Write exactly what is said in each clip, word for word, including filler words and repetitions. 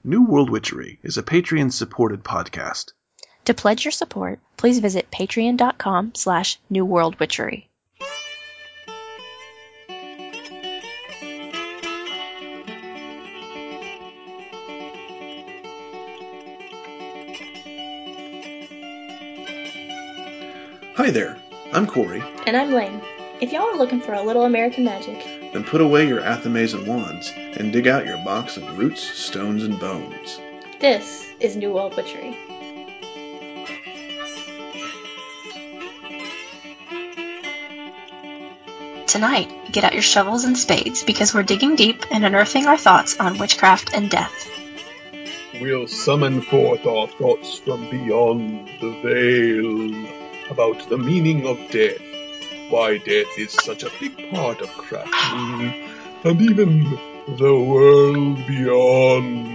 New World Witchery is a Patreon-supported podcast. To pledge your support, please visit patreon.com slash newworldwitchery. Hi there, I'm Corey. And I'm Lane. If y'all are looking for a little American magic, Then put away your athames and wands, and dig out your box of roots, stones, and bones. this is New World Witchery. Tonight, get out your shovels and spades because we're digging deep and unearthing our thoughts on witchcraft and death. We'll summon forth our thoughts from beyond the veil about the meaning of death, why death is such a big part of crafting, and even the world beyond.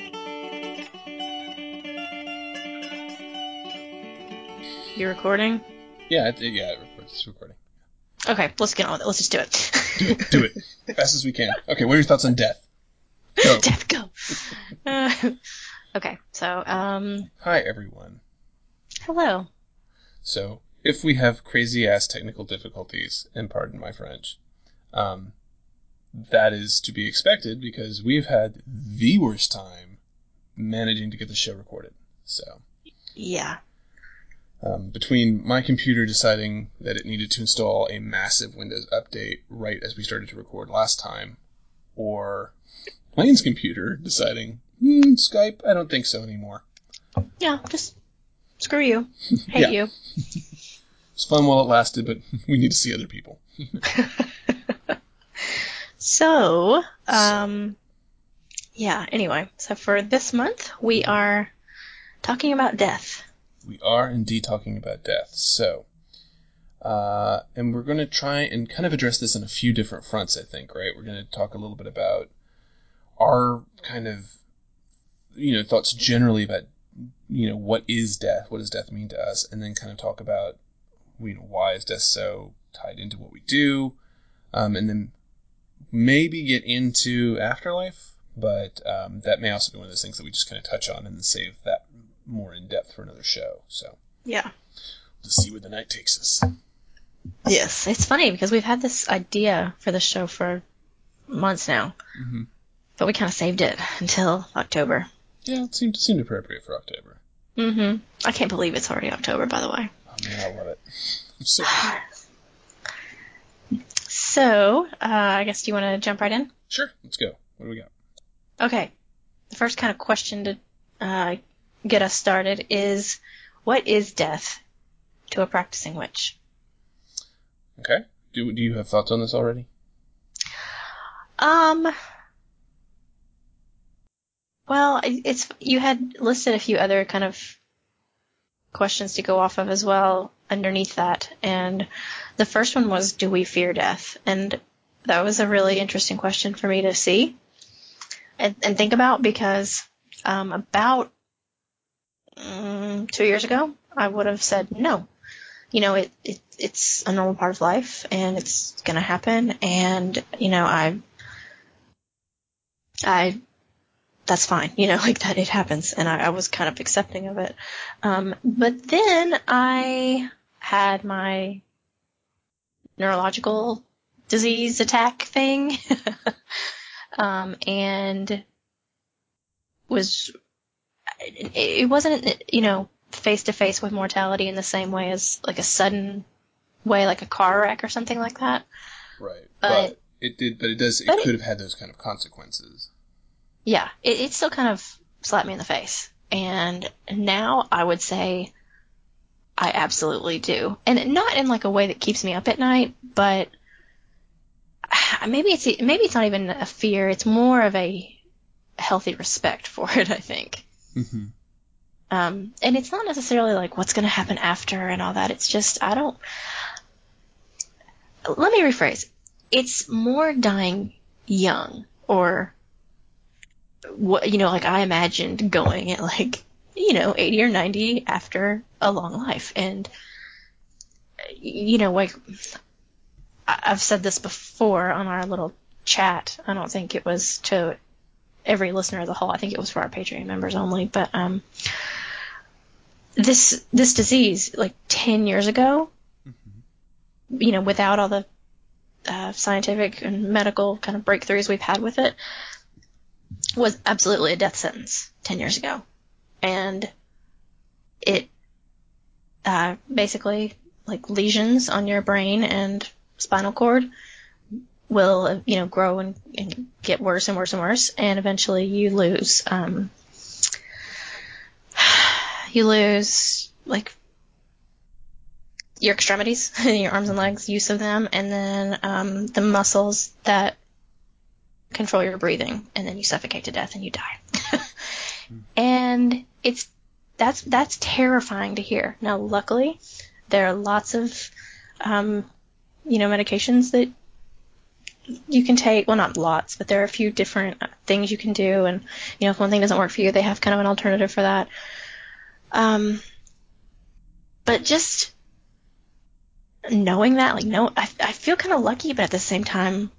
You recording? Yeah, it, yeah, it records. It's recording. Okay, let's get on with it. Let's just do it. Do it. Do it. Fast as we can. Okay, what are your thoughts on death? Go. Death, go. Uh, okay, so, um... Hi, everyone. hello. So, if we have crazy-ass technical difficulties, and pardon my French, um, that is to be expected because we've had the worst time managing to get the show recorded. So, Yeah. um, between my computer deciding that it needed to install a massive Windows update right as we started to record last time, or Lane's computer deciding, hmm, Skype, I don't think so anymore. Yeah, just screw you. Hate Yeah. you. It's fun while it lasted, but we need to see other people. So, um, yeah, anyway, so for this month, we are talking about death. We are indeed talking about death. So, uh, and we're going to try and kind of address this on a few different fronts, I think, right? We're going to talk a little bit about our kind of, you know, thoughts generally about, you know, what is death? What does death mean to us? And then kind of talk about, you know, why is death so tied into what we do? Um, and then maybe get into afterlife, but um, that may also be one of those things that we just kind of touch on and then save that more in depth for another show. So Yeah. let's see where the night takes us. Yes, it's funny because we've had this idea for the show for months now, Mm-hmm. but we kind of saved it until October. Yeah, it seemed, seemed appropriate for October. Mm-hmm. I can't believe it's already October, by the way. Oh man, I love it. I'm so So, uh, I guess, do you want to jump right in? Sure, let's go. What do we got? Okay. The first kind of question to uh, get us started is, what is death to a practicing witch? Okay. Do do you have thoughts on this already? Um, well, I- it's you had listed a few other kind of questions to go off of as well underneath that, and the first one was, do we fear death? And that was a really interesting question for me to see and, and think about because um, about um, two years ago, I would have said no. You know, it, it it's a normal part of life, and it's gonna happen, and you know, I I that's fine, you know, like that it happens, and I, I was kind of accepting of it. Um, but then I had my neurological disease attack thing, um, and was it, it wasn't, you know, face to face with mortality in the same way as like a sudden way, like a car wreck or something like that. Right. But- But, it did. But it does. It but it- could have had those kind of consequences. Yeah, it, it still kind of slapped me in the face. And now I would say I absolutely do. And not in like a way that keeps me up at night, but maybe it's maybe it's not even a fear. It's more of a healthy respect for it, I think. Mm-hmm. Um, and it's not necessarily like what's going to happen after and all that. It's just, I don't... Let me rephrase. It's more dying young, or what, you know, like I imagined going at like, you know, eighty or ninety after a long life. And, you know, like, I- I've said this before on our little chat. I don't think it was to every listener as a whole. I think it was for our Patreon members only. But um, this this disease, like ten years ago, mm-hmm. you know, without all the uh, scientific and medical kind of breakthroughs we've had with it, was absolutely a death sentence ten years ago. And it uh, basically, like lesions on your brain and spinal cord will, you know, grow and, and get worse and worse and worse, and eventually you lose, um, you lose, like, your extremities, your arms and legs, use of them, and then um, the muscles that control your breathing, and then you suffocate to death and you die. And it's that's that's terrifying to hear. Now, luckily, there are lots of, um, you know, medications that you can take. Well, not lots, but there are a few different things you can do. And, you know, if one thing doesn't work for you, they have kind of an alternative for that. Um, but just knowing that, like, no, I, I feel kind of lucky, but at the same time,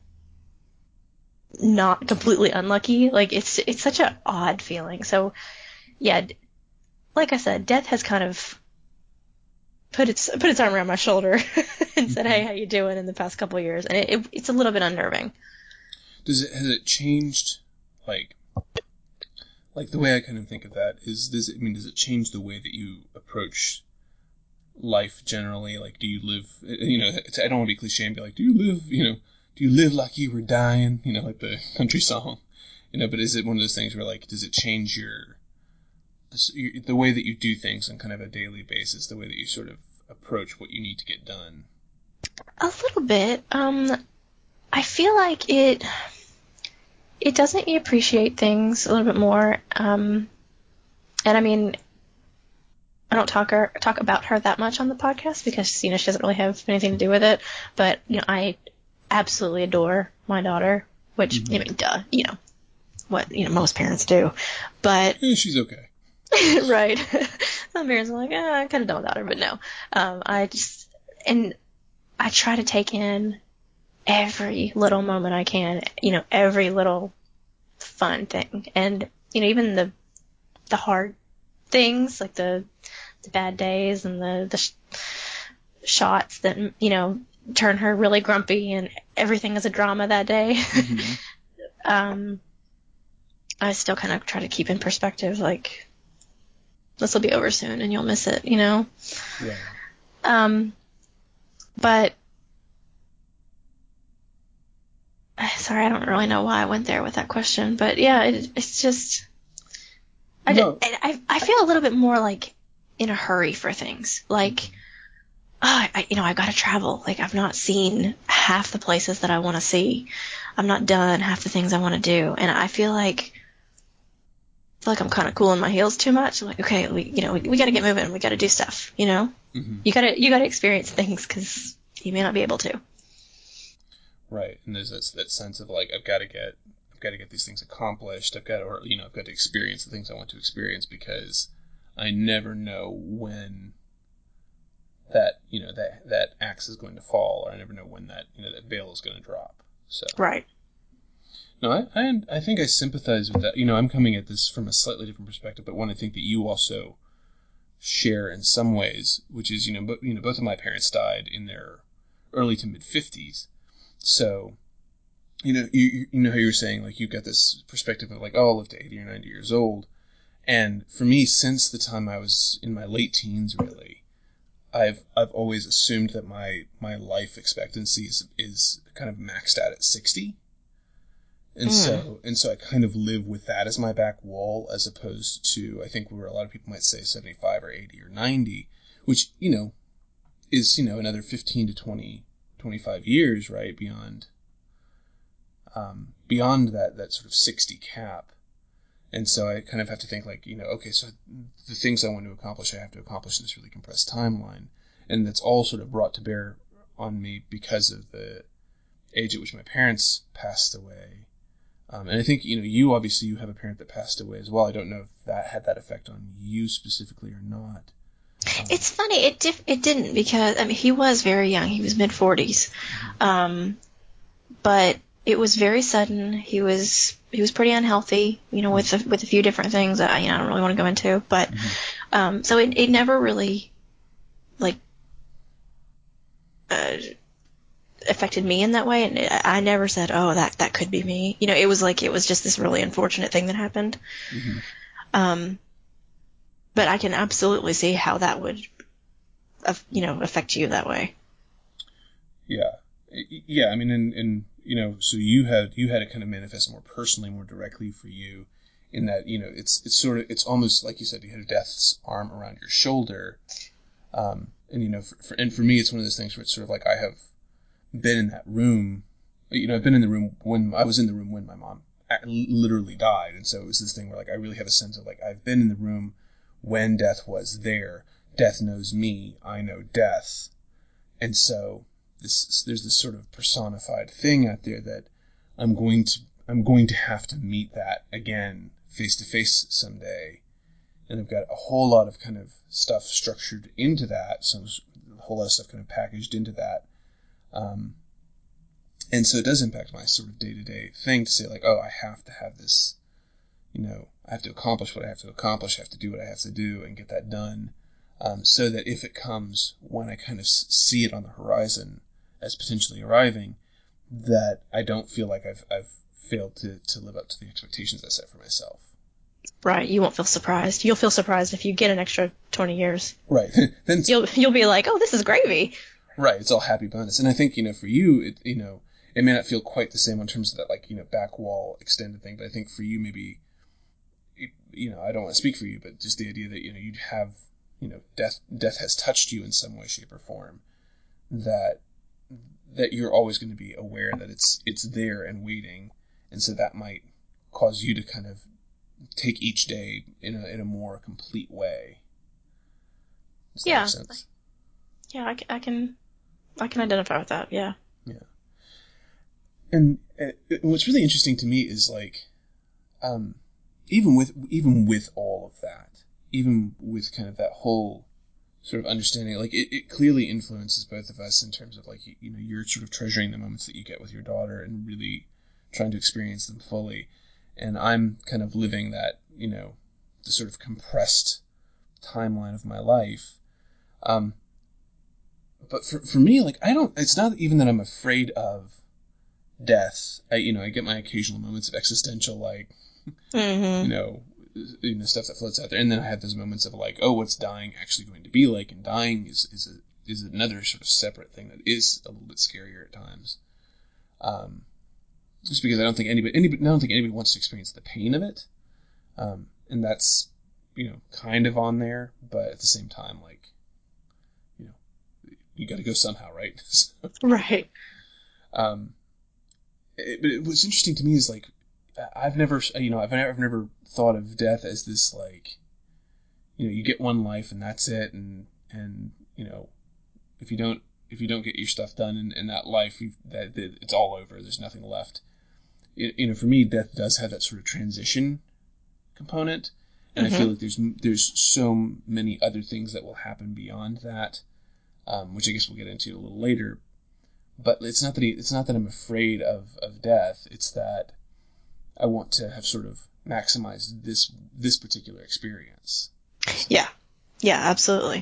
not completely unlucky. Like, it's it's such an odd feeling. So, yeah, like I said, death has kind of put its put its arm around my shoulder and said, "Hey, how you doing?" in the past couple of years, and it, it it's a little bit unnerving. Does it has it changed, like, like the way I kind of think of that is, does it, I mean, does it change the way that you approach life generally? Like, do you live, you know, I don't want to be cliche and be like, do you live, you know, do you live like you were dying, you know, like the country song, you know? But is it one of those things where, like, does it change your the way that you do things on kind of a daily basis, the way that you sort of approach what you need to get done? A little bit. Um, I feel like it it does make me appreciate things a little bit more. Um, and I mean, I don't talk her talk about her that much on the podcast because, you know, she doesn't really have anything to do with it. But, you know, I absolutely adore my daughter, which, mm-hmm. I mean, duh, you know, what, you know, most parents do. But yeah, she's okay. Right. Some parents are like, eh, I kind of don't doubt her, but no. Um, I just, and I try to take in every little moment I can, you know, every little fun thing. And, you know, even the, the hard things, like the, the bad days and the, the sh- shots that, you know, turn her really grumpy and everything is a drama that day. Mm-hmm. um, I still kind of try to keep in perspective, like, this will be over soon and you'll miss it, you know? Right. Um, but, sorry, I don't really know why I went there with that question, but yeah, it, it's just, I, no. did, I, I feel a little bit more like in a hurry for things. Like, oh, I, you know, I've got to travel. Like, I've not seen half the places that I want to see. I'm not done half the things I want to do. And I feel like, I feel like I'm kind of cooling my heels too much. I'm like, okay, we, you know, we, we got to get moving. We got to do stuff, you know? Mm-hmm. You got to, you got to experience things because you may not be able to. Right. And there's this, that sense of like, I've got to get, I've got to get these things accomplished. I've got to, or, you know, I've got to experience the things I want to experience because I never know when that, you know, that, that axe is going to fall, or I never know when that, you know, that veil is going to drop. So. Right. No, I, I I think I sympathize with that. You know, I'm coming at this from a slightly different perspective, but one I think that you also share in some ways, which is, you know, but you know, both of my parents died in their early to mid fifties. So, you know, you you know how you were saying, like, you've got this perspective of like, oh, I'll live to eighty or ninety years old. And for me, since the time I was in my late teens, really, I've I've always assumed that my my life expectancy is is kind of maxed out at sixty. And mm. so, and so I kind of live with that as my back wall, as opposed to, I think where a lot of people might say seventy-five or eighty or ninety, which, you know, is, you know, another fifteen to twenty, twenty-five years, right? Beyond, um, beyond that, that sort of sixty cap. And so I kind of have to think like, you know, okay, so the things I want to accomplish, I have to accomplish in this really compressed timeline. And that's all sort of brought to bear on me because of the age at which my parents passed away. Um, and I think, you know, you obviously, you have a parent that passed away as well. I don't know if that had that effect on you specifically or not. Um, it's funny. It dif- it didn't because, I mean, he was very young. He was mid forties. Mm-hmm. Um, but it was very sudden. He was he was pretty unhealthy, you know, with a, with a few different things that I, you know, I don't really want to go into, but mm-hmm. um, so it it never really like uh, affected me in that way, and it, I never said, oh, that that could be me. You know, it was like it was just this really unfortunate thing that happened. Mm-hmm. Um, but I can absolutely see how that would, uh, you know, affect you that way. Yeah, yeah. I mean, and and you know, so you had you had it kind of manifest more personally, more directly for you, in that, you know, it's it's sort of it's almost like you said, you had Death's arm around your shoulder, um, and you know, for, for and for me, it's one of those things where it's sort of like I have been in that room, you know, I've been in the room when I was in the room when my mom literally died, and so it was this thing where like I really have a sense of like I've been in the room when Death was there. Death knows me, I know Death, and so. This, there's this sort of personified thing out there that I'm going to I'm going to have to meet that again face to face someday, and I've got a whole lot of kind of stuff structured into that, so a whole lot of stuff kind of packaged into that, um, and so it does impact my sort of day to day thing to say like, oh, I have to have this, you know, I have to accomplish what I have to accomplish, I have to do what I have to do, and get that done, um, so that if it comes when I kind of see it on the horizon as potentially arriving, that I don't feel like I've I've failed to, to live up to the expectations I set for myself. Right, you won't feel surprised. You'll feel surprised if you get an extra twenty years. Right. Then you'll you'll be like, oh, this is gravy. Right, it's all happy bonus. And I think, you know, for you, it, you know, it may not feel quite the same in terms of that, like, you know, back wall extended thing, but I think for you, maybe, you know, I don't want to speak for you, but just the idea that, you know, you'd have, you know, death death has touched you in some way, shape, or form, that that you're always going to be aware that it's it's there and waiting, and so that might cause you to kind of take each day in a in a more complete way. Does that yeah. make sense? Yeah, I, I can I can identify with that. Yeah. Yeah. And uh, what's really interesting to me is like, um, even with even with all of that, even with kind of that whole sort of understanding, like it, it clearly influences both of us in terms of like, you, you know, you're sort of treasuring the moments that you get with your daughter and really trying to experience them fully. And I'm kind of living that, you know, the sort of compressed timeline of my life. Um, but for, for me, like, I don't, it's not even that I'm afraid of death. I, you know, I get my occasional moments of existential, like, mm-hmm. you know, you know, stuff that floats out there, and then I have those moments of like, oh, what's dying actually going to be like? And dying is is a, is another sort of separate thing that is a little bit scarier at times. Um, just because I don't think anybody, anybody, I don't think anybody wants to experience the pain of it, um, and that's, you know, kind of on there, but at the same time, like, you know, you got to go somehow, right? So, right. Um, it, but it, what's interesting to me is like, I've never, you know, I've never, I've never thought of death as this, like, you know, you get one life and that's it, and and you know, if you don't, if you don't get your stuff done in, in that life, you, that, that it's all over. There's nothing left. It, you know, for me, death does have that sort of transition component, and mm-hmm. I feel like there's there's so many other things that will happen beyond that, um, which I guess we'll get into a little later. But it's not that he, it's not that I'm afraid of, of death. It's that I want to have sort of maximized this this particular experience. Yeah. Yeah, absolutely.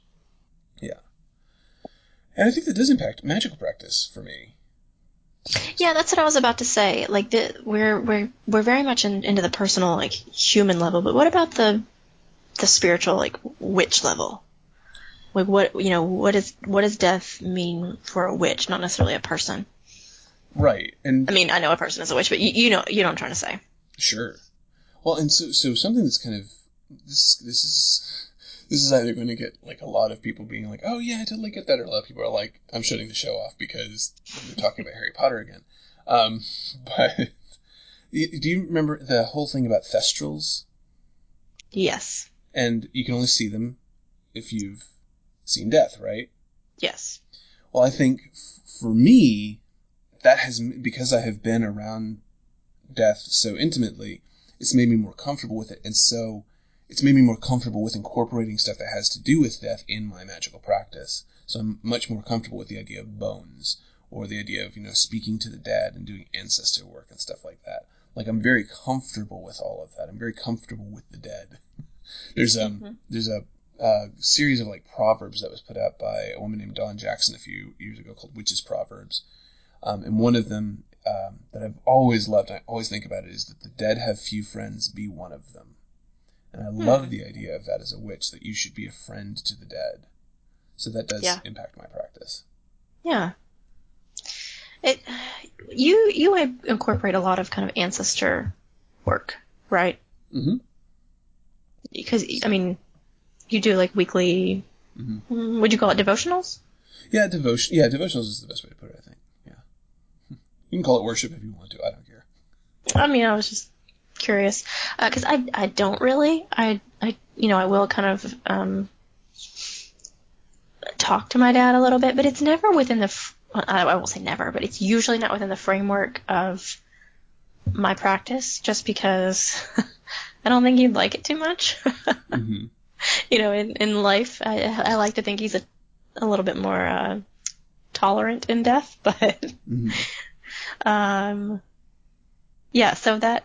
Yeah. And I think that does impact magical practice for me. Yeah, that's what I was about to say. Like, the, we're we're we're very much in, into the personal, like, human level, but what about the the spiritual, like, witch level? Like, what, you know, what is what does death mean for a witch, not necessarily a person? Right. And I mean, I know a person is a witch, but you, you know you know what I'm trying to say. Sure. Well, and so so something that's kind of this this is this is either going to get like a lot of people being like, oh yeah, I totally get that, or a lot of people are like, I'm shutting the show off because they're talking about Harry Potter again. Um, but do you remember the whole thing about thestrals? Yes. And you can only see them if you've seen death, right? Yes. Well, I think f- for me, that has, because I have been around death so intimately, it's made me more comfortable with it, and so it's made me more comfortable with incorporating stuff that has to do with death in my magical practice. So I'm much more comfortable with the idea of bones, or the idea of, you know, speaking to the dead and doing ancestor work and stuff like that. like I'm very comfortable with all of that. I'm very comfortable with the dead. There's um mm-hmm. there's a uh, series of like proverbs that was put out by a woman named Dawn Jackson a few years ago called Witches' Proverbs, um, and one of them um, that I've always loved, I always think about it, is that the dead have few friends, be one of them. And I love hmm. the idea of that as a witch, that you should be a friend to the dead. So that does yeah. impact my practice. Yeah. It you you incorporate a lot of kind of ancestor work, right? Mm-hmm. Because I mean, you do like weekly. Mm-hmm. Would you call it devotionals? Yeah, devotion. Yeah, devotionals is the best way to put it, I think. Yeah. You can call it worship if you want to. I don't care. I mean, I was just curious because uh, I I don't really I I you know I will kind of um, talk to my dad a little bit, but it's never within the. F- I, I won't say never, but it's usually not within the framework of my practice, just because I don't think he'd like it too much. mm-hmm. You know, in in life, I I like to think he's a a little bit more uh, tolerant in death, but mm-hmm. um, yeah. So that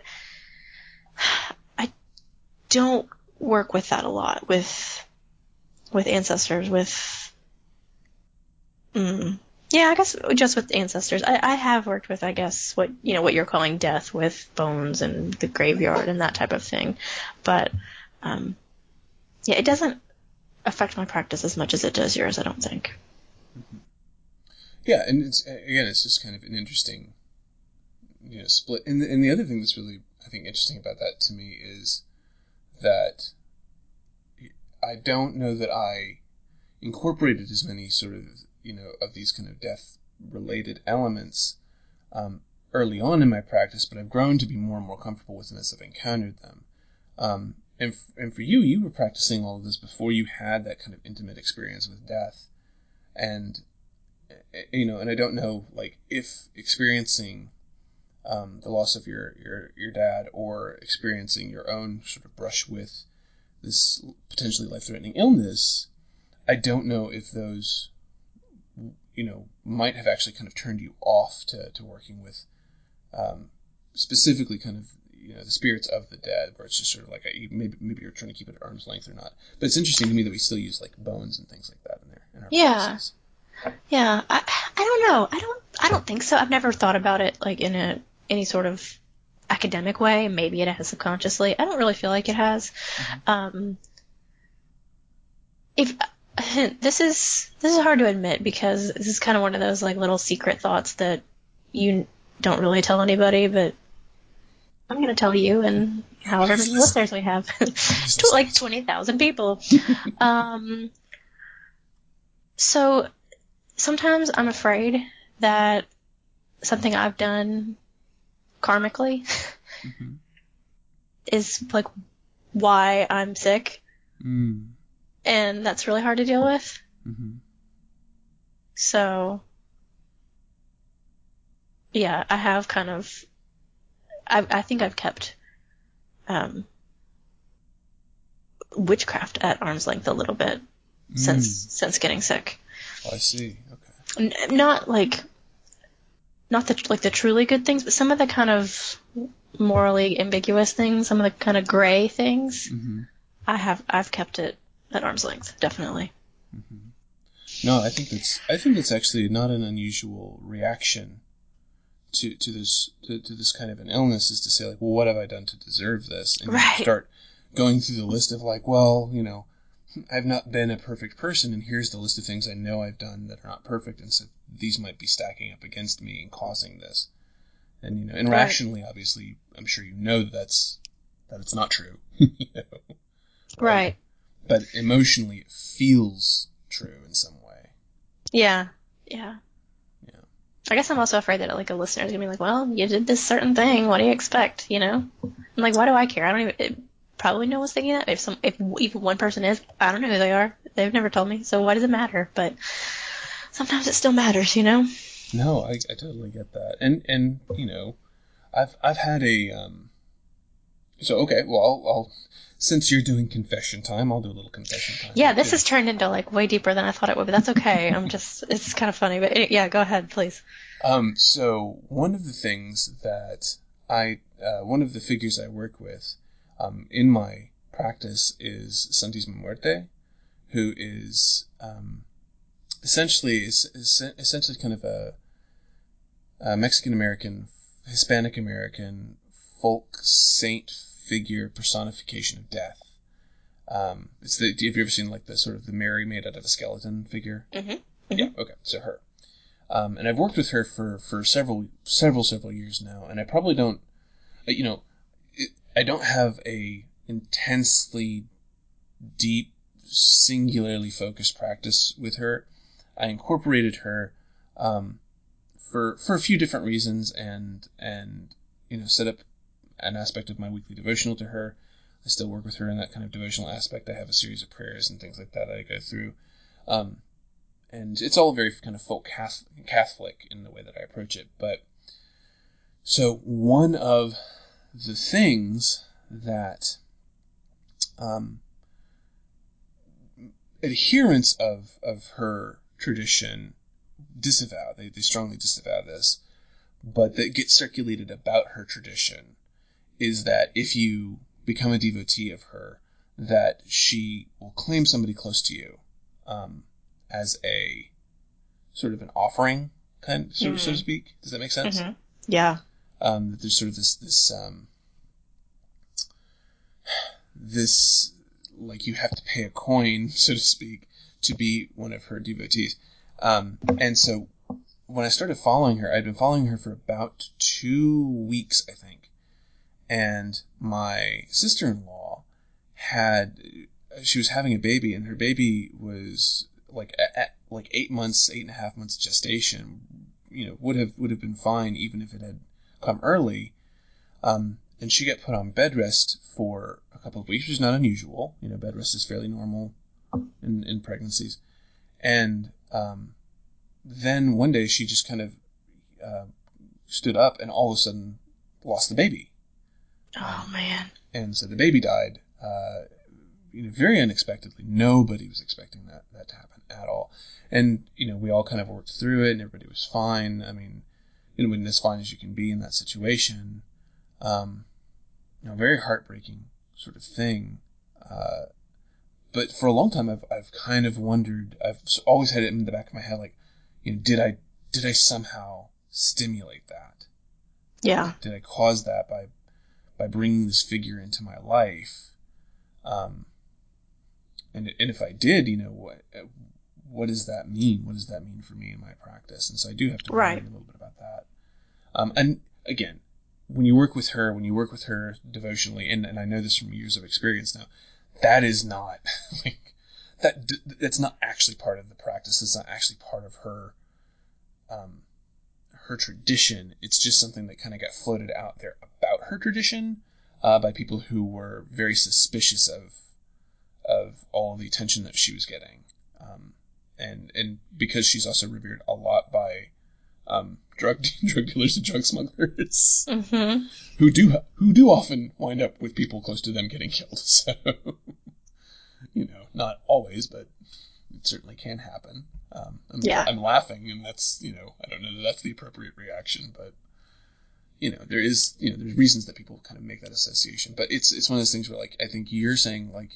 I don't work with that a lot with with ancestors. With mm, yeah, I guess just with ancestors. I, I have worked with, I guess, what you know what you're calling death, with bones and the graveyard and that type of thing, but um, yeah, it doesn't affect my practice as much as it does yours, I don't think. Mm-hmm. Yeah, and it's, again, it's just kind of an interesting, you know, split. And the, and the other thing that's really, I think, interesting about that to me is that I don't know that I incorporated as many sort of, you know, of these kind of death-related elements um, early on in my practice, but I've grown to be more and more comfortable with them as I've encountered them. Um, And, f- and for you, you were practicing all of this before you had that kind of intimate experience with death. And, you know, and I don't know, like, if experiencing um, the loss of your, your, your dad or experiencing your own sort of brush with this potentially life-threatening illness, I don't know if those, you know, might have actually kind of turned you off to, to working with um, specifically kind of, you know, the spirits of the dead, where it's just sort of like, a, maybe maybe you're trying to keep it at arm's length or not. But it's interesting to me that we still use like bones and things like that in there. In our yeah, practices. yeah. I I don't know. I don't I don't think so. I've never thought about it like in a any sort of academic way. Maybe it has subconsciously. I don't really feel like it has. Mm-hmm. Um, if this is this is hard to admit because this is kind of one of those like little secret thoughts that you don't really tell anybody, but I'm going to tell you and however many listeners we have. To like twenty thousand people. um, so sometimes I'm afraid that something I've done karmically mm-hmm. is like why I'm sick. Mm. And that's really hard to deal with. Mm-hmm. So, yeah, I have kind of I, I think I've kept um, witchcraft at arm's length a little bit mm. since since getting sick. Oh, I see. Okay. N- not like, not the like the truly good things, but some of the kind of morally ambiguous things, some of the kind of gray things. Mm-hmm. I have I've kept it at arm's length, definitely. Mm-hmm. No, I think that's I think that's actually not an unusual reaction to to this to, to this kind of an illness, is to say like, well, what have I done to deserve this? And right. you start going through the list of like, well, you know, I've not been a perfect person, and here's the list of things I know I've done that are not perfect, and so these might be stacking up against me and causing this. And you know, and right. rationally, obviously, I'm sure you know that that's that it's not true. you know? Right. But emotionally, it feels true in some way. Yeah. Yeah. I guess I'm also afraid that like a listener is gonna be like, well, you did this certain thing. What do you expect? You know? I'm like, why do I care? I don't even it, probably no one's thinking that. If some, if even one person is, I don't know who they are. They've never told me. So why does it matter? But sometimes it still matters, you know? No, I, I totally get that. And and you know, I've I've had a um. So okay, well, I'll, I'll since you're doing confession time, I'll do a little confession time. Yeah, this has turned into like way deeper than I thought it would, but that's okay. I'm just, it's kind of funny, but yeah, go ahead, please. Um, so one of the things that I uh, one of the figures I work with um, in my practice is Santisma Muerte, who is um, essentially is, is essentially kind of a, a Mexican American, Hispanic American folk saint figure personification of death. Um, it's the, have you ever seen like the sort of the Mary made out of a skeleton figure? Mm-hmm. Mm-hmm. Yeah. Okay. So her. Um, and I've worked with her for, for several, several, several years now, and I probably don't, you know, it, I don't have a intensely deep, singularly focused practice with her. I incorporated her, um, for, for a few different reasons and, and, you know, set up an aspect of my weekly devotional to her. I still work with her in that kind of devotional aspect. I have a series of prayers and things like that I go through. Um, And it's all very kind of folk Catholic in the way that I approach it. But so one of the things that um, adherents of, of her tradition disavow, they, they strongly disavow this, but that gets circulated about her tradition is that if you become a devotee of her, that she will claim somebody close to you um, as a sort of an offering, kind of, so, mm-hmm. so to speak. Does that make sense? Mm-hmm. Yeah. Um, that there's sort of this, this, um, this, like you have to pay a coin, so to speak, to be one of her devotees. Um, and so when I started following her, I'd been following her for about two weeks, I think. And my sister-in-law had, she was having a baby, and her baby was like at, like eight months, eight and a half months gestation, you know, would have would have been fine even if it had come early. Um, and she got put on bed rest for a couple of weeks, which is not unusual. You know, bed rest is fairly normal in, in pregnancies. And um, then one day she just kind of uh, stood up and all of a sudden lost the baby. Oh, man. And so the baby died, uh, you know, very unexpectedly. Nobody was expecting that, that to happen at all. And, you know, we all kind of worked through it and everybody was fine. I mean, you know, when as fine as you can be in that situation. Um, you know, very heartbreaking sort of thing. Uh, but for a long time, I've, I've kind of wondered, I've always had it in the back of my head, like, you know, did I, did I somehow stimulate that? Yeah. Did I cause that by, by bringing this figure into my life? Um, and, and if I did, you know, what, what does that mean? What does that mean for me in my practice? And so I do have to right. worry a little bit about that. Um, and again, when you work with her, when you work with her devotionally, and, and I know this from years of experience now, that is not like that. That's not actually part of the practice. It's not actually part of her, um, her tradition. It's just something that kind of got floated out there about her tradition uh, by people who were very suspicious of of all the attention that she was getting, um, and and because she's also revered a lot by um, drug drug dealers and drug smugglers, mm-hmm. who do who do often wind up with people close to them getting killed. So, you know, not always, but it certainly can happen. Um, I'm, yeah. I'm laughing, and that's, you know, I don't know that that's the appropriate reaction, but you know, there is, you know, there's reasons that people kind of make that association. But it's it's one of those things where, like, I think you're saying, like,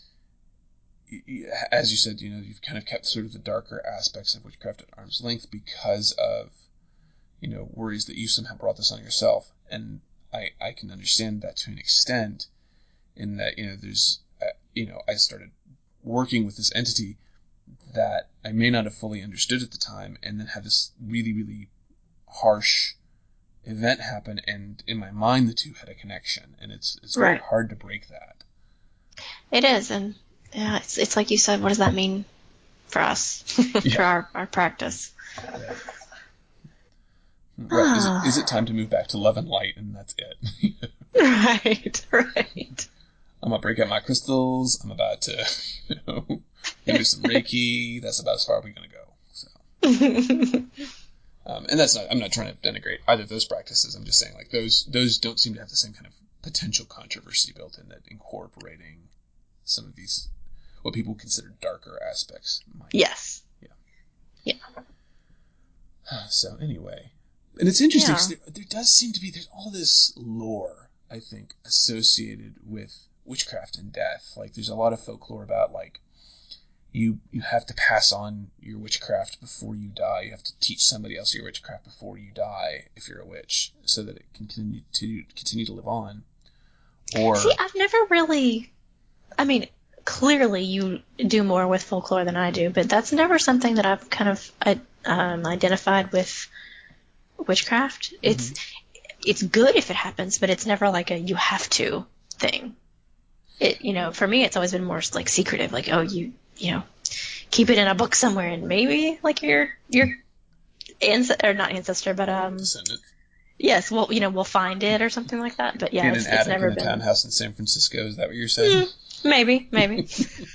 as you said, you know, you've kind of kept sort of the darker aspects of witchcraft at arm's length because of, you know, worries that you somehow brought this on yourself. And I, I can understand that to an extent in that, you know, there's, uh, you know, I started working with this entity that I may not have fully understood at the time, and then had this really, really harsh event happen, and in my mind the two had a connection, and it's it's very right. hard to break that. It is, and yeah, it's it's like you said, what does that mean for us, yeah. for our, our practice? Right. Right. Is, it, is it time to move back to love and light, and that's it? right, right. I'm gonna break out my crystals. I'm about to, you know, maybe some Reiki. That's about as far as we're gonna go. So, um, and that's not. I'm not trying to denigrate either of those practices. I'm just saying, like, those those don't seem to have the same kind of potential controversy built in that incorporating some of these, what people consider darker aspects. Yes. Yeah. Yeah. So anyway, And it's interesting Yeah. because there, there does seem to be, there's all this lore, I think, associated with witchcraft and death. Like, there's a lot of folklore about, like, you you have to pass on your witchcraft before you die. You have to teach somebody else your witchcraft before you die, if you're a witch, so that it can continue to, continue to live on. Or, See, I've never really, I mean, clearly you do more with folklore than I do, but that's never something that I've kind of I, um, identified with witchcraft. Mm-hmm. It's it's good if it happens, but it's never like a you have to thing. It, you know, for me, it's always been more like secretive, like, oh, you, you know, keep it in a book somewhere, and maybe like your your ancestor, or not ancestor, but um, descendant. Yes, well, you know, we'll find it or something like that. But yeah, in it's, an it's attic never in a been. townhouse in San Francisco. Is that what you're saying? Mm, maybe, maybe,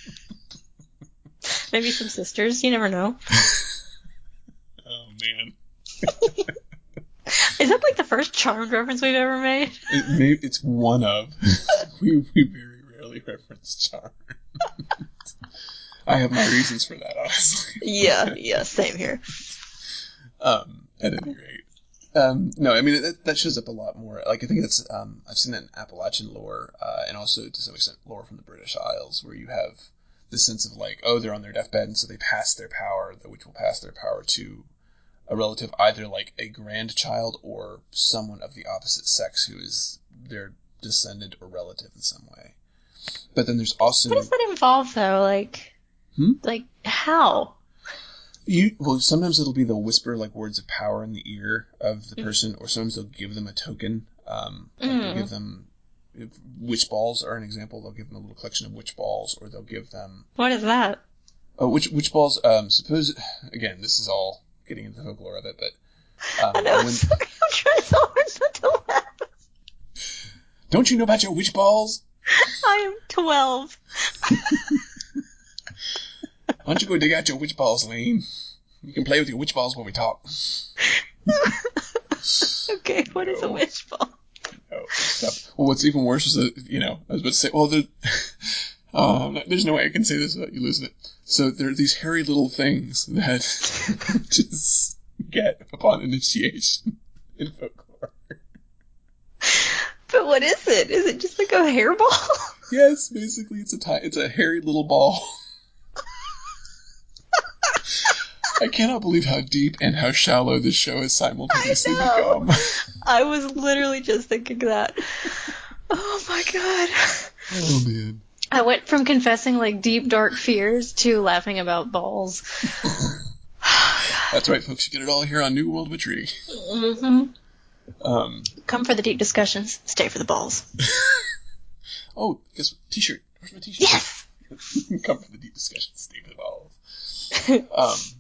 maybe some sisters. You never know. Oh man. Is that like the first Charmed reference we've ever made? It may, it's one of. we we very rarely reference Charmed. I have my reasons for that, honestly. Yeah, yeah, same here. Um, at any rate. Um, no, I mean, that, that shows up a lot more. Like, I think that's, um, I've seen that in Appalachian lore, uh, and also to some extent lore from the British Isles, where you have this sense of like, oh, they're on their deathbed, and so they pass their power, the witch will pass their power to a relative, either like a grandchild or someone of the opposite sex who is their descendant or relative in some way. But then there's also... What does that involve, though? Like, hmm? like, how? You, well, sometimes it'll be they'll whisper like words of power in the ear of the person, or sometimes they'll give them a token. Um, like Mm. they'll give them, if witch balls are an example. They'll give them a little collection of witch balls, or they'll give them. What is that? Oh, witch witch balls. Um, suppose again, this is all getting into the folklore of it, but um, I know. when, Sorry, I'm trying so hard not to laugh. don't you know about your witch balls? I am twelve. Why don't you go dig out your witch balls, Lane? You can play with your witch balls while we talk. Okay, what is a No. witch ball? No, stop. Well, what's even worse is that, you know, I was about to say, well, there, oh, I'm not, there's no way I can say this without you losing it. So there are these hairy little things that just get upon initiation in folklore. But what is it? Is it just like a hairball? Yes, basically it's a ti- it's a hairy little ball. I cannot believe how deep and how shallow this show has simultaneously I know. become. I was literally just thinking that. Oh my god. Oh man. I went from confessing like deep dark fears to laughing about balls. That's right, folks. You get it all here on New World Witchery. Mm-hmm. Um, Come for the deep discussions. Stay for the balls. oh, guess what? T-shirt. Where's my T-shirt? Yes. Come for the deep discussions. Stay for the balls. um.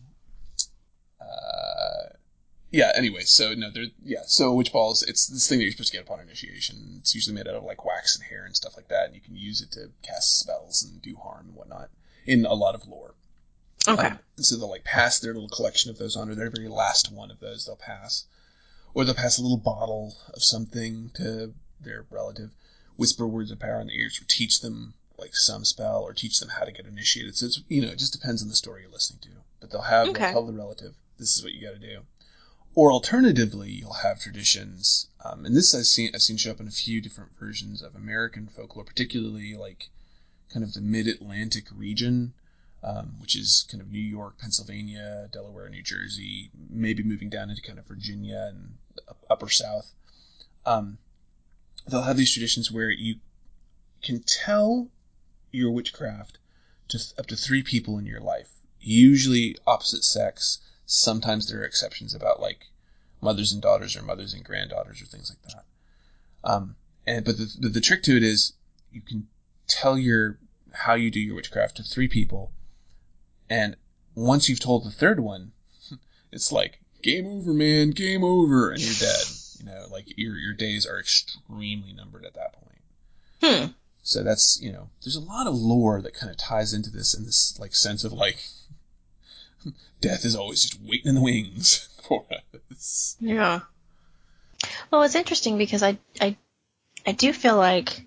Uh. Yeah. Anyway, so no, there. Yeah. So witch balls. It's this thing that you're supposed to get upon initiation. It's usually made out of like wax and hair and stuff like that, and you can use it to cast spells and do harm and whatnot in a lot of lore. Okay. Um, and so they'll like pass their little collection of those on, or their very last one of those they'll pass. Or they'll pass a little bottle of something to their relative, whisper words of power in their ears, or teach them like some spell, or teach them how to get initiated. So it's, you know, it just depends on the story you're listening to. But they'll have, Okay. they'll tell the relative, this is what you got to do. Or alternatively, you'll have traditions, um, and this I've seen I've seen show up in a few different versions of American folklore, particularly like kind of the Mid-Atlantic region. Um, which is kind of New York, Pennsylvania, Delaware, New Jersey, maybe moving down into kind of Virginia and upper South. Um, they'll have these traditions where you can tell your witchcraft to th- up to three people in your life, usually opposite sex. Sometimes there are exceptions about like mothers and daughters or mothers and granddaughters or things like that. Um, and but the, the the trick to it is you can tell your how you do your witchcraft to three people. And once you've told the third one, it's like, game over, man, game over, and you're dead. You know, like, your your days are extremely numbered at that point. Hmm. So that's, you know, there's a lot of lore that kind of ties into this, in this, like, sense of, like, death is always just waiting in the wings for us. Yeah. Well, it's interesting because I, I, I do feel like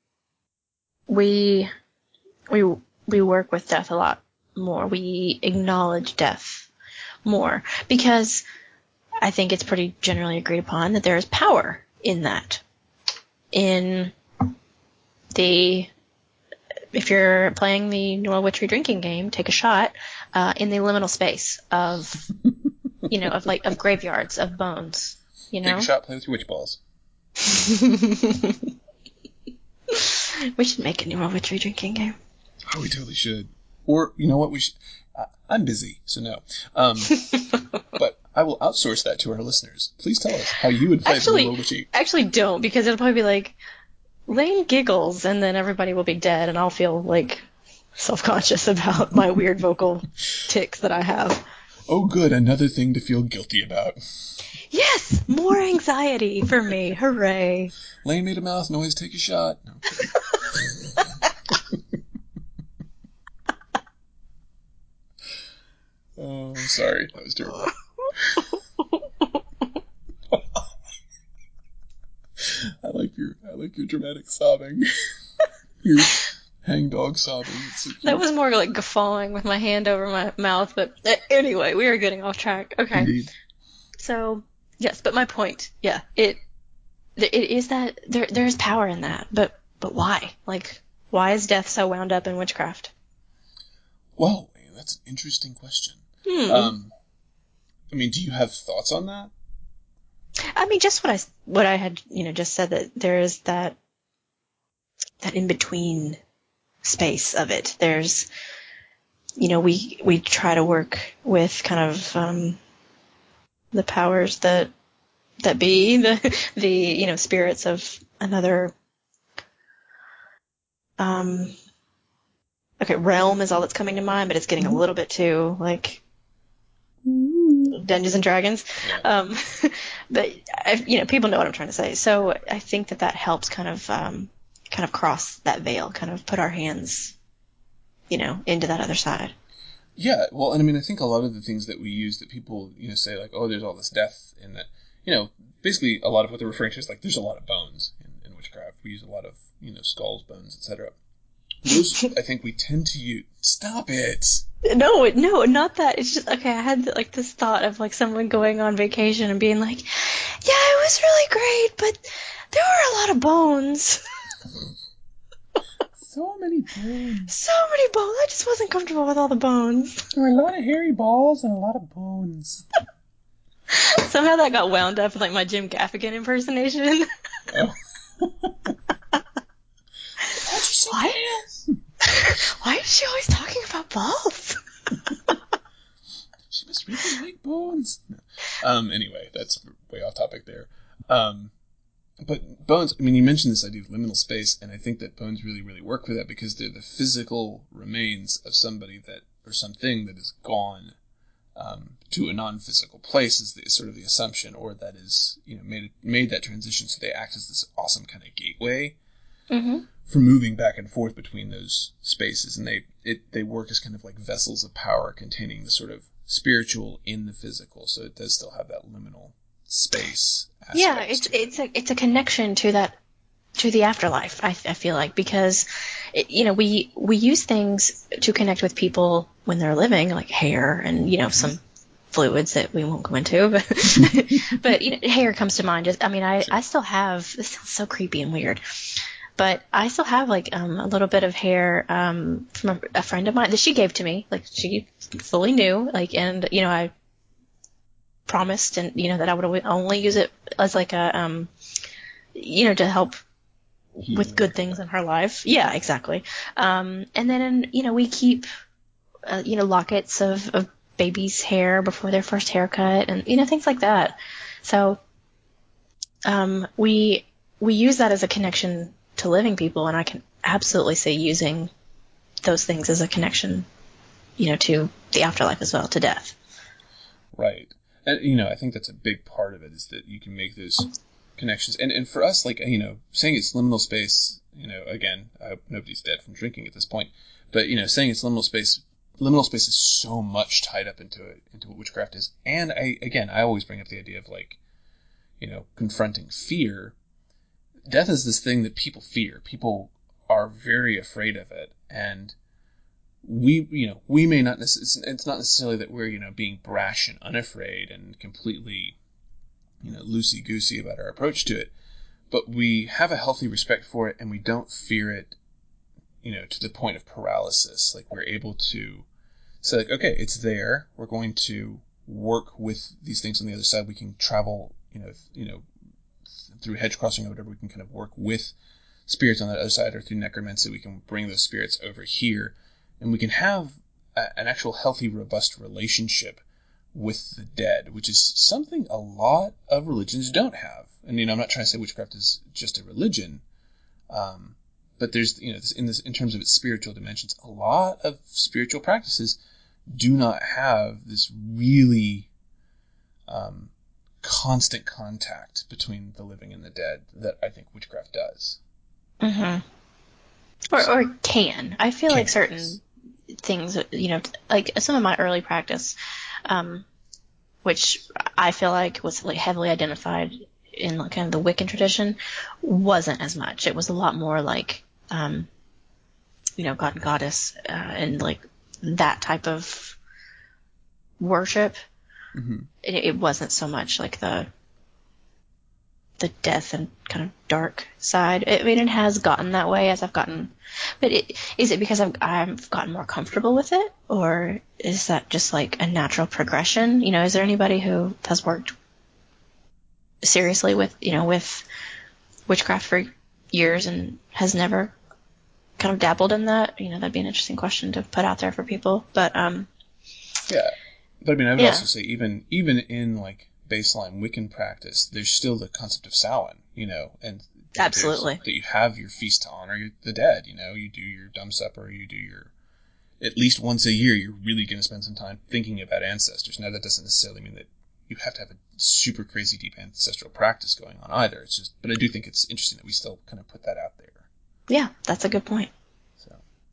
we, we, we work with death a lot more. We acknowledge death more because I think it's pretty generally agreed upon that there is power in that. In the, if you're playing the Nora Witchery drinking game, take a shot, uh, in the liminal space of, you know, of like, of graveyards, of bones, you know? Take a shot, play with your witch balls. We should make a Nora Witchery drinking game. Oh, we totally should. Or, you know what, we should, I, I'm busy, so no. Um, but I will outsource that to our listeners. Please tell us how you would play Actually, the Nora Witchery. Actually don't, because it'll probably be like, Lane giggles, and then everybody will be dead, and I'll feel, like, self-conscious about my weird vocal tics that I have. Oh, good, another thing to feel guilty about. Yes! More anxiety for me. Hooray. Lane made a mouth noise, take a shot. No. Oh, I'm sorry. That was terrible. I like your I like your dramatic sobbing. Your hangdog sobbing. It's so cute. That was more like guffawing with my hand over my mouth, but uh, anyway, we are getting off track. Okay. Indeed. So, yes, but my point, yeah, it it is that there there's power in that, but but why? Like, why is death so wound up in witchcraft? Well, that's an interesting question. Hmm. Um, I mean, do you have thoughts on that? I mean, just what I what I had, you know, just said, that there is that that in between space of it. There's, you know, we we try to work with kind of um, the powers that that be, the the you know spirits of another. Um, okay, realm is all that's coming to mind, but it's getting a little bit too like Dungeons and Dragons. Yeah. Um, but I, you know, people know what I'm trying to say. So I think that that helps kind of um, kind of cross that veil, kind of put our hands, you know, into that other side. Yeah, well, and I mean, I think a lot of the things that we use that people, you know, say like, oh, there's all this death in that, you know, basically a lot of what they're referring to is like, there's a lot of bones in, in witchcraft. We use a lot of, you know, skulls, bones, et cetera. Those, I think we tend to use. Stop it. No, no, not that. It's just, okay, I had like this thought of like someone going on vacation and being like, yeah, it was really great, but there were a lot of bones. So many bones. So many bones. I just wasn't comfortable with all the bones. There were a lot of hairy balls and a lot of bones. Somehow that got wound up with like my Jim Gaffigan impersonation. Oh. Why? Why is she always talking about balls? She must really like bones. No. Um. Anyway, that's way off topic there. Um. But bones, I mean, you mentioned this idea of liminal space, and I think that bones really, really work for that because they're the physical remains of somebody that, or something that is gone um, to a non-physical place is, the, is sort of the assumption, or that is, you know, made made that transition, so they act as this awesome kind of gateway Mm-hmm. for moving back and forth between those spaces, and they it they work as kind of like vessels of power containing the sort of spiritual in the physical, so it does still have that liminal space aspect. Yeah, it's it's a it's a connection to that to the afterlife. I, I feel like because it, you know we we use things to connect with people when they're living, like hair and you know some fluids that we won't go into, but but you know, hair comes to mind. Just I mean I Sure. I still have, this sounds so creepy and weird, but I still have like um a little bit of hair um from a, a friend of mine that she gave to me, like she fully knew, like, and you know I promised and you know that I would only use it as like a um you know to help with good things in her life. Yeah, exactly. Um and then you know we keep uh, you know lockets of, of babies' hair before their first haircut and you know things like that. So um we we use that as a connection to living people, and I can absolutely see using those things as a connection, you know, to the afterlife as well, to death. Right. And, you know, I think that's a big part of it is that you can make those connections. And and for us, like, you know, saying it's liminal space, you know, again, I hope nobody's dead from drinking at this point, but, you know, saying it's liminal space, liminal space is so much tied up into it, into what witchcraft is. And I, again, I always bring up the idea of, like, you know, confronting fear. Death is this thing that people fear. People are very afraid of it. And we, you know, we may not necessarily, it's not necessarily that we're, you know, being brash and unafraid and completely, you know, loosey-goosey about our approach to it. But we have a healthy respect for it, and we don't fear it, you know, to the point of paralysis. Like, we're able to say, like, okay, it's there. We're going to work with these things on the other side. We can travel, you know, you know, through hedge crossing or whatever. We can kind of work with spirits on that other side, or through necromancy. We can bring those spirits over here, and we can have a, an actual healthy, robust relationship with the dead, which is something a lot of religions don't have. And, you know, I'm not trying to say witchcraft is just a religion, um, but there's, you know, this, in this, in terms of its spiritual dimensions, a lot of spiritual practices do not have this really um, constant contact between the living and the dead that I think witchcraft does. Mm-hmm. Or, or can. I feel Can, like certain yes. things, you know, like some of my early practice, um, which I feel like was like heavily identified in like kind of the Wiccan tradition, wasn't as much. It was a lot more like, um, you know, god and goddess, uh, and like that type of worship. Mm-hmm. It, it wasn't so much like the the death and kind of dark side. I mean, it has gotten that way as I've gotten, but it, is it because I've, I've gotten more comfortable with it, or is that just like a natural progression? You know, is there anybody who has worked seriously with, you know, with witchcraft for years and has never kind of dabbled in that? You know, that'd be an interesting question to put out there for people. But, um, yeah, but I mean, I would yeah. also say even, even in like baseline Wiccan practice, there's still the concept of Samhain, you know, and Absolutely. that you have your feast to honor the dead, you know, you do your dumb supper, you do your, at least once a year, you're really going to spend some time thinking about ancestors. Now, that doesn't necessarily mean that you have to have a super crazy deep ancestral practice going on either. It's just, but I do think it's interesting that we still kind of put that out there. Yeah, that's a good point. So,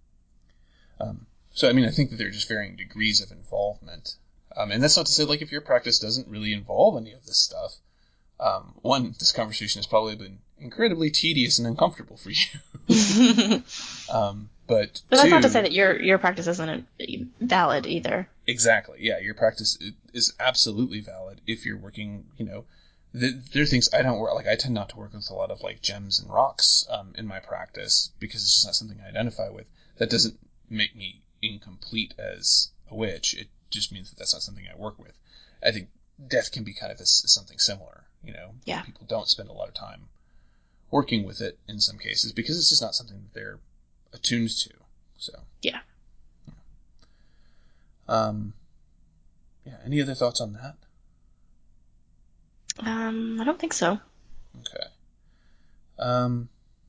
um, so I mean, I think that there are just varying degrees of involvement. Um, and that's not to say, like, if your practice doesn't really involve any of this stuff, um, one, this conversation has probably been incredibly tedious and uncomfortable for you. um, but But that's two, not to say that your your practice isn't valid either. Exactly, yeah, your practice is absolutely valid if you're working, you know, the, there are things I don't work, like, I tend not to work with a lot of, like, gems and rocks um, in my practice, because it's just not something I identify with. That doesn't make me incomplete as a witch. It just means that that's not something I work with. I think death can be kind of a, something similar, you know? Yeah. People don't spend a lot of time working with it in some cases, because it's just not something that they're attuned to, so. Yeah. Um, yeah, any other thoughts on that? Um, I don't think so. Okay. Um,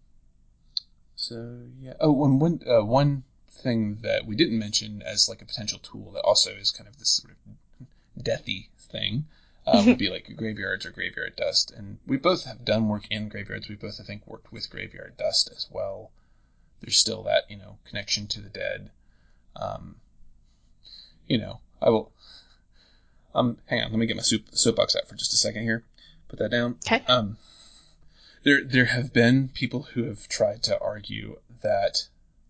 so, yeah. Oh, and one, uh, one thing that we didn't mention as, like, a potential tool that also is kind of this sort of deathy thing uh, would be, like, graveyards or graveyard dust. And we both have done work in graveyards. We both, I think, worked with graveyard dust as well. There's still that, you know, connection to the dead. Um, you know, I will... Um, hang on, let me get my soup, soapbox out for just a second here. Put that down. Okay. Um, there, there have been people who have tried to argue that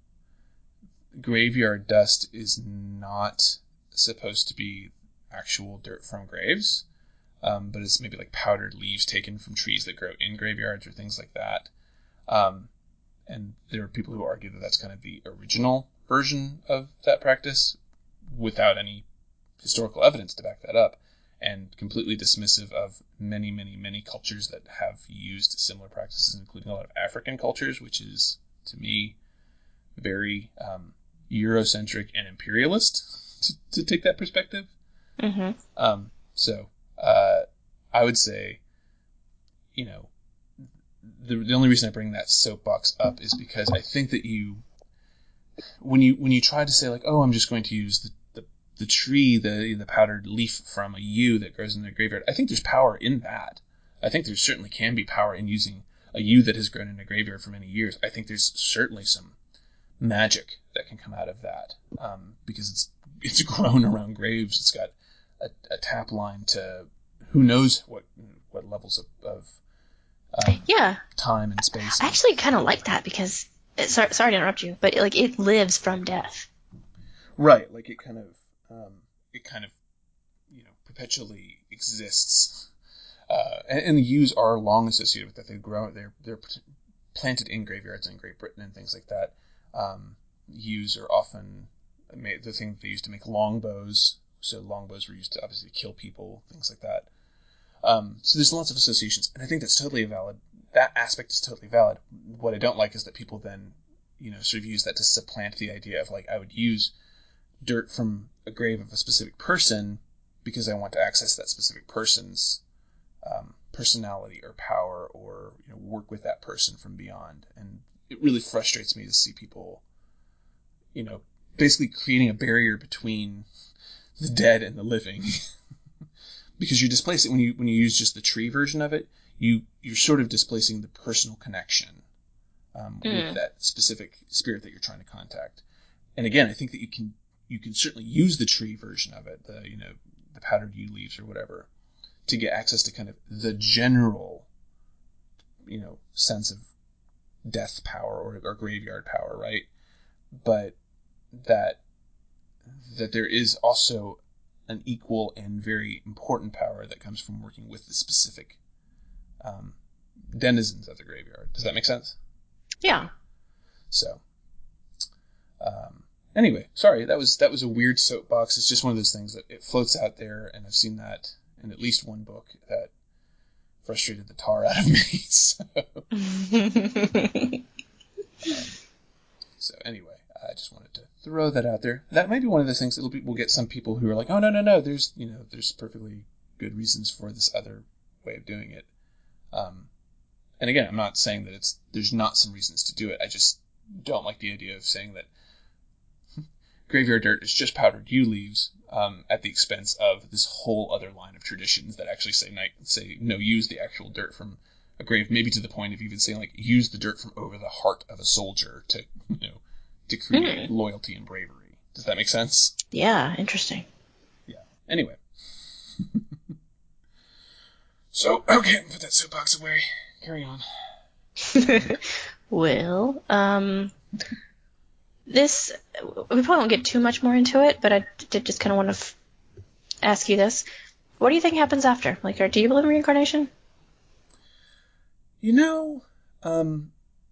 graveyard dust is not supposed to be actual dirt from graves, um, but it's maybe like powdered leaves taken from trees that grow in graveyards or things like that. Um, and there are people who argue that that's kind of the original version of that practice without any historical evidence to back that up, and completely dismissive of many, many, many cultures that have used similar practices, including a lot of African cultures, which is, to me, very um, Eurocentric and imperialist to, to take that perspective. Mm-hmm. Um, so uh, I would say, you know, the, the only reason I bring that soapbox up is because I think that you, when you when you try to say, like, oh, I'm just going to use the the tree, the the powdered leaf from a yew that grows in the graveyard, I think there's power in that. I think there certainly can be power in using a yew that has grown in a graveyard for many years. I think there's certainly some magic that can come out of that, um, because it's it's grown around graves. It's got a, a tap line to who knows what what levels of, of um, Yeah. time and space. I actually kind of like that because, sorry, sorry to interrupt you, but like it lives from death. Right, like it kind of, um, it kind of, you know, perpetually exists. Uh, and, and the yews are long associated with that. They grow, they're they're planted in graveyards in Great Britain and things like that. Um, yews are often made, the thing they used to make longbows. So longbows were used to obviously kill people, things like that. Um, so there's lots of associations, and I think that's totally valid. That aspect is totally valid. What I don't like is that people then, you know, sort of use that to supplant the idea of, like, I would use dirt from a grave of a specific person because I want to access that specific person's um, personality or power, or, you know, work with that person from beyond. And it really frustrates me to see people, you know, basically creating a barrier between the dead and the living. Because you displace it when you when you use just the tree version of it. You you're sort of displacing the personal connection um, mm. with that specific spirit that you're trying to contact. And again, I think that you can you can certainly use the tree version of it, the you know the powdered yew leaves or whatever, to get access to kind of the general, you know, sense of death power or, or graveyard power, right? But that that there is also an equal and very important power that comes from working with the specific um, denizens of the graveyard. Does that make sense? Yeah. So, um, anyway, sorry, that was that was a weird soapbox. It's just one of those things that it floats out there, and I've seen that in at least one book that frustrated the tar out of me. So, um, so anyway. I just wanted to throw that out there. That might be one of those things that will get some people who are like, oh, no, no, no, there's, you know, there's perfectly good reasons for this other way of doing it. Um, and again, I'm not saying that it's, there's not some reasons to do it. I just don't like the idea of saying that graveyard dirt is just powdered yew leaves, um, at the expense of this whole other line of traditions that actually say, say, no, use the actual dirt from a grave, maybe to the point of even saying, like, use the dirt from over the heart of a soldier to, you know, to create mm. loyalty and bravery. Does that make sense? Yeah, interesting. Yeah. Anyway. So, okay, put that soapbox away. Carry on. Well, um, this, we probably won't get too much more into it, but I did just kind of want to f- ask you this. What do you think happens after? Like, or do you believe in reincarnation? You know, um...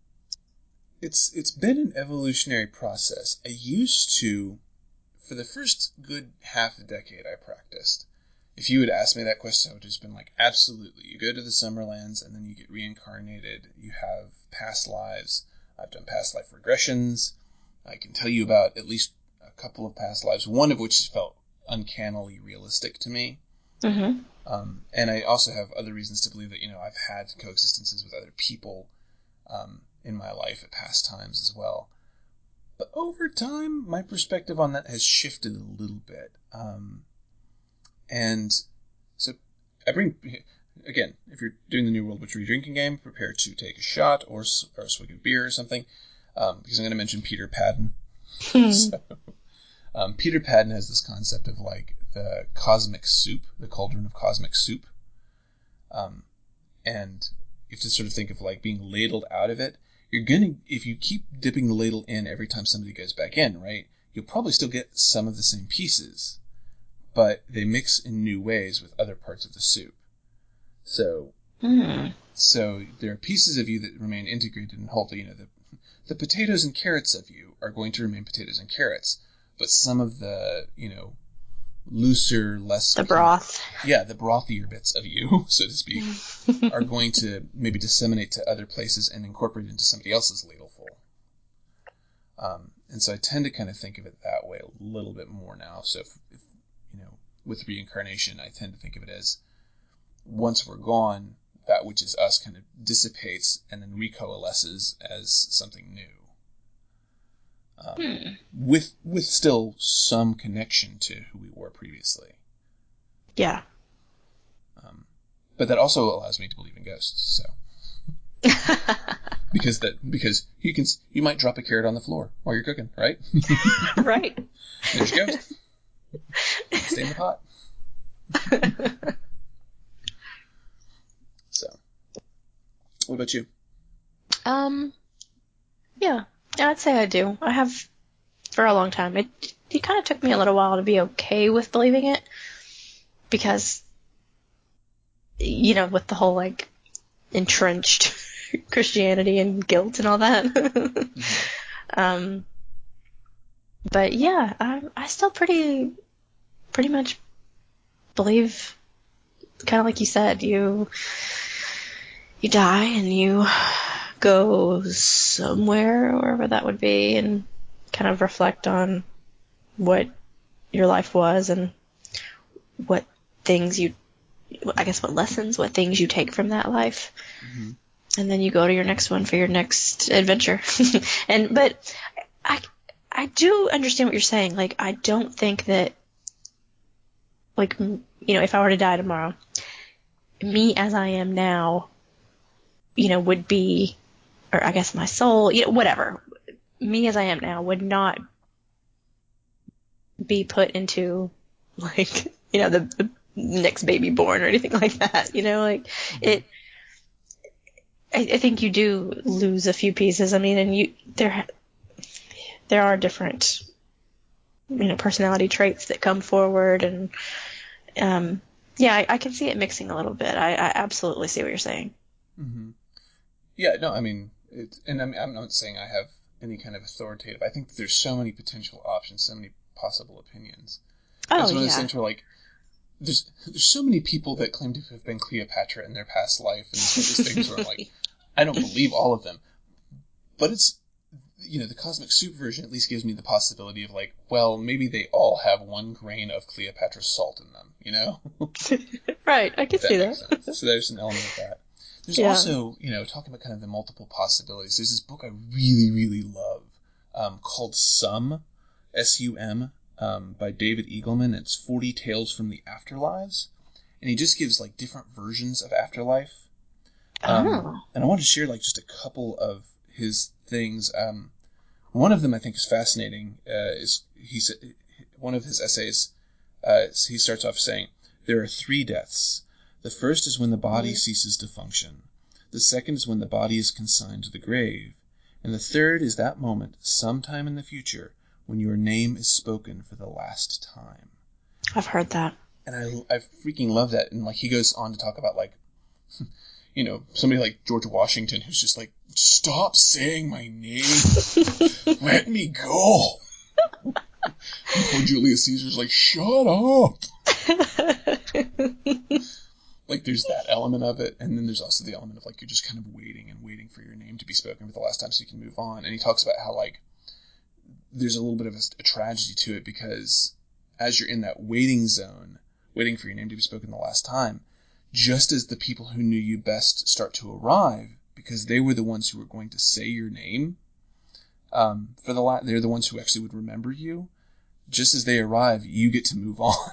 It's it's been an evolutionary process. I used to, for the first good half a decade I practiced, if you had asked me that question, I would have just been like, absolutely. You go to the Summerlands and then you get reincarnated. You have past lives. I've done past life regressions. I can tell you about at least a couple of past lives, one of which felt uncannily realistic to me. Mm-hmm. Um, and I also have other reasons to believe that, you know, I've had coexistences with other people, um, in my life at past times as well. But over time, my perspective on that has shifted a little bit. Um, and so I bring, again, if you're doing the New World Witchery drinking game, prepare to take a shot or, or a swig of beer or something, um, because I'm going to mention Peter Padden. so, um, Peter Padden has this concept of, like, the cosmic soup, the cauldron of cosmic soup. Um, and you have to sort of think of, like, being ladled out of it. You're gonna, if you keep dipping the ladle in every time somebody goes back in, right, you'll probably still get some of the same pieces, but they mix in new ways with other parts of the soup. So, mm. so there are pieces of you that remain integrated and whole. You know, the the potatoes and carrots of you are going to remain potatoes and carrots, but some of the, you know, looser, less... The broth. Yeah, the brothier bits of you, so to speak, are going to maybe disseminate to other places and incorporate into somebody else's ladleful. Um, and so I tend to kind of think of it that way a little bit more now. So, if, if you know, with reincarnation, I tend to think of it as once we're gone, that which is us kind of dissipates and then recoalesces as something new. Um, hmm. with with still some connection to who we were previously. Yeah. Um, but that also allows me to believe in ghosts. So because that because you can you might drop a carrot on the floor while you're cooking, right? Right. There's your ghost. Stay in the pot. So, what about you? Um. Yeah. Yeah, I'd say I do. I have for a long time. It it kind of took me a little while to be okay with believing it, because you know, with the whole, like, entrenched Christianity and guilt and all that. mm-hmm. Um, but yeah, I, I still pretty, pretty much believe, kind of like you said, you, you die and you go somewhere, wherever that would be, and kind of reflect on what your life was and what things you, I guess what lessons, what things you take from that life. Mm-hmm. And then you go to your next one for your next adventure. and, but I, I do understand what you're saying. Like, I don't think that, like, you know, if I were to die tomorrow, me as I am now, you know, would be, or I guess my soul, you know, whatever, me as I am now would not be put into, like, you know, the, the next baby born or anything like that, you know, like, mm-hmm. it, I, I think you do lose a few pieces. I mean, and you, there, there are different, you know, personality traits that come forward, and, um, yeah, I, I can see it mixing a little bit. I, I absolutely see what you're saying. Mm-hmm. Yeah, no, I mean, it, and I'm, I'm not saying I have any kind of authoritative. I think that there's so many potential options, so many possible opinions. Oh, it's one yeah. of those things where, like, there's there's so many people that claim to have been Cleopatra in their past life, and it's one of those things where I'm like, I don't believe all of them. But it's, you know, the Cosmic Soup version at least gives me the possibility of, like, well, maybe they all have one grain of Cleopatra's salt in them, you know? Right, I can that see that. Sense. So there's an element of that. There's yeah. also, you know, talking about kind of the multiple possibilities, there's this book I really, really love um, called Sum, S U M, um, by David Eagleman. It's forty Tales from the Afterlives. And he just gives, like, different versions of afterlife. Um, oh. And I wanted to share, like, just a couple of his things. Um, one of them I think is fascinating. Uh, is he said one of his essays, uh, he starts off saying, there are three deaths. The first is when the body mm-hmm. ceases to function. The second is when the body is consigned to the grave. And the third is that moment, sometime in the future, when your name is spoken for the last time. I've heard that. And I, I freaking love that. And, like, he goes on to talk about, like, you know, somebody like George Washington who's just like, stop saying my name. Let me go. Poor Julius Caesar's like, shut up. Like, there's that element of it, and then there's also the element of, like, you're just kind of waiting and waiting for your name to be spoken for the last time so you can move on. And he talks about how, like, there's a little bit of a, a tragedy to it, because as you're in that waiting zone, waiting for your name to be spoken the last time, just as the people who knew you best start to arrive, because they were the ones who were going to say your name, um, for the la- they're the ones who actually would remember you, just as they arrive, you get to move on.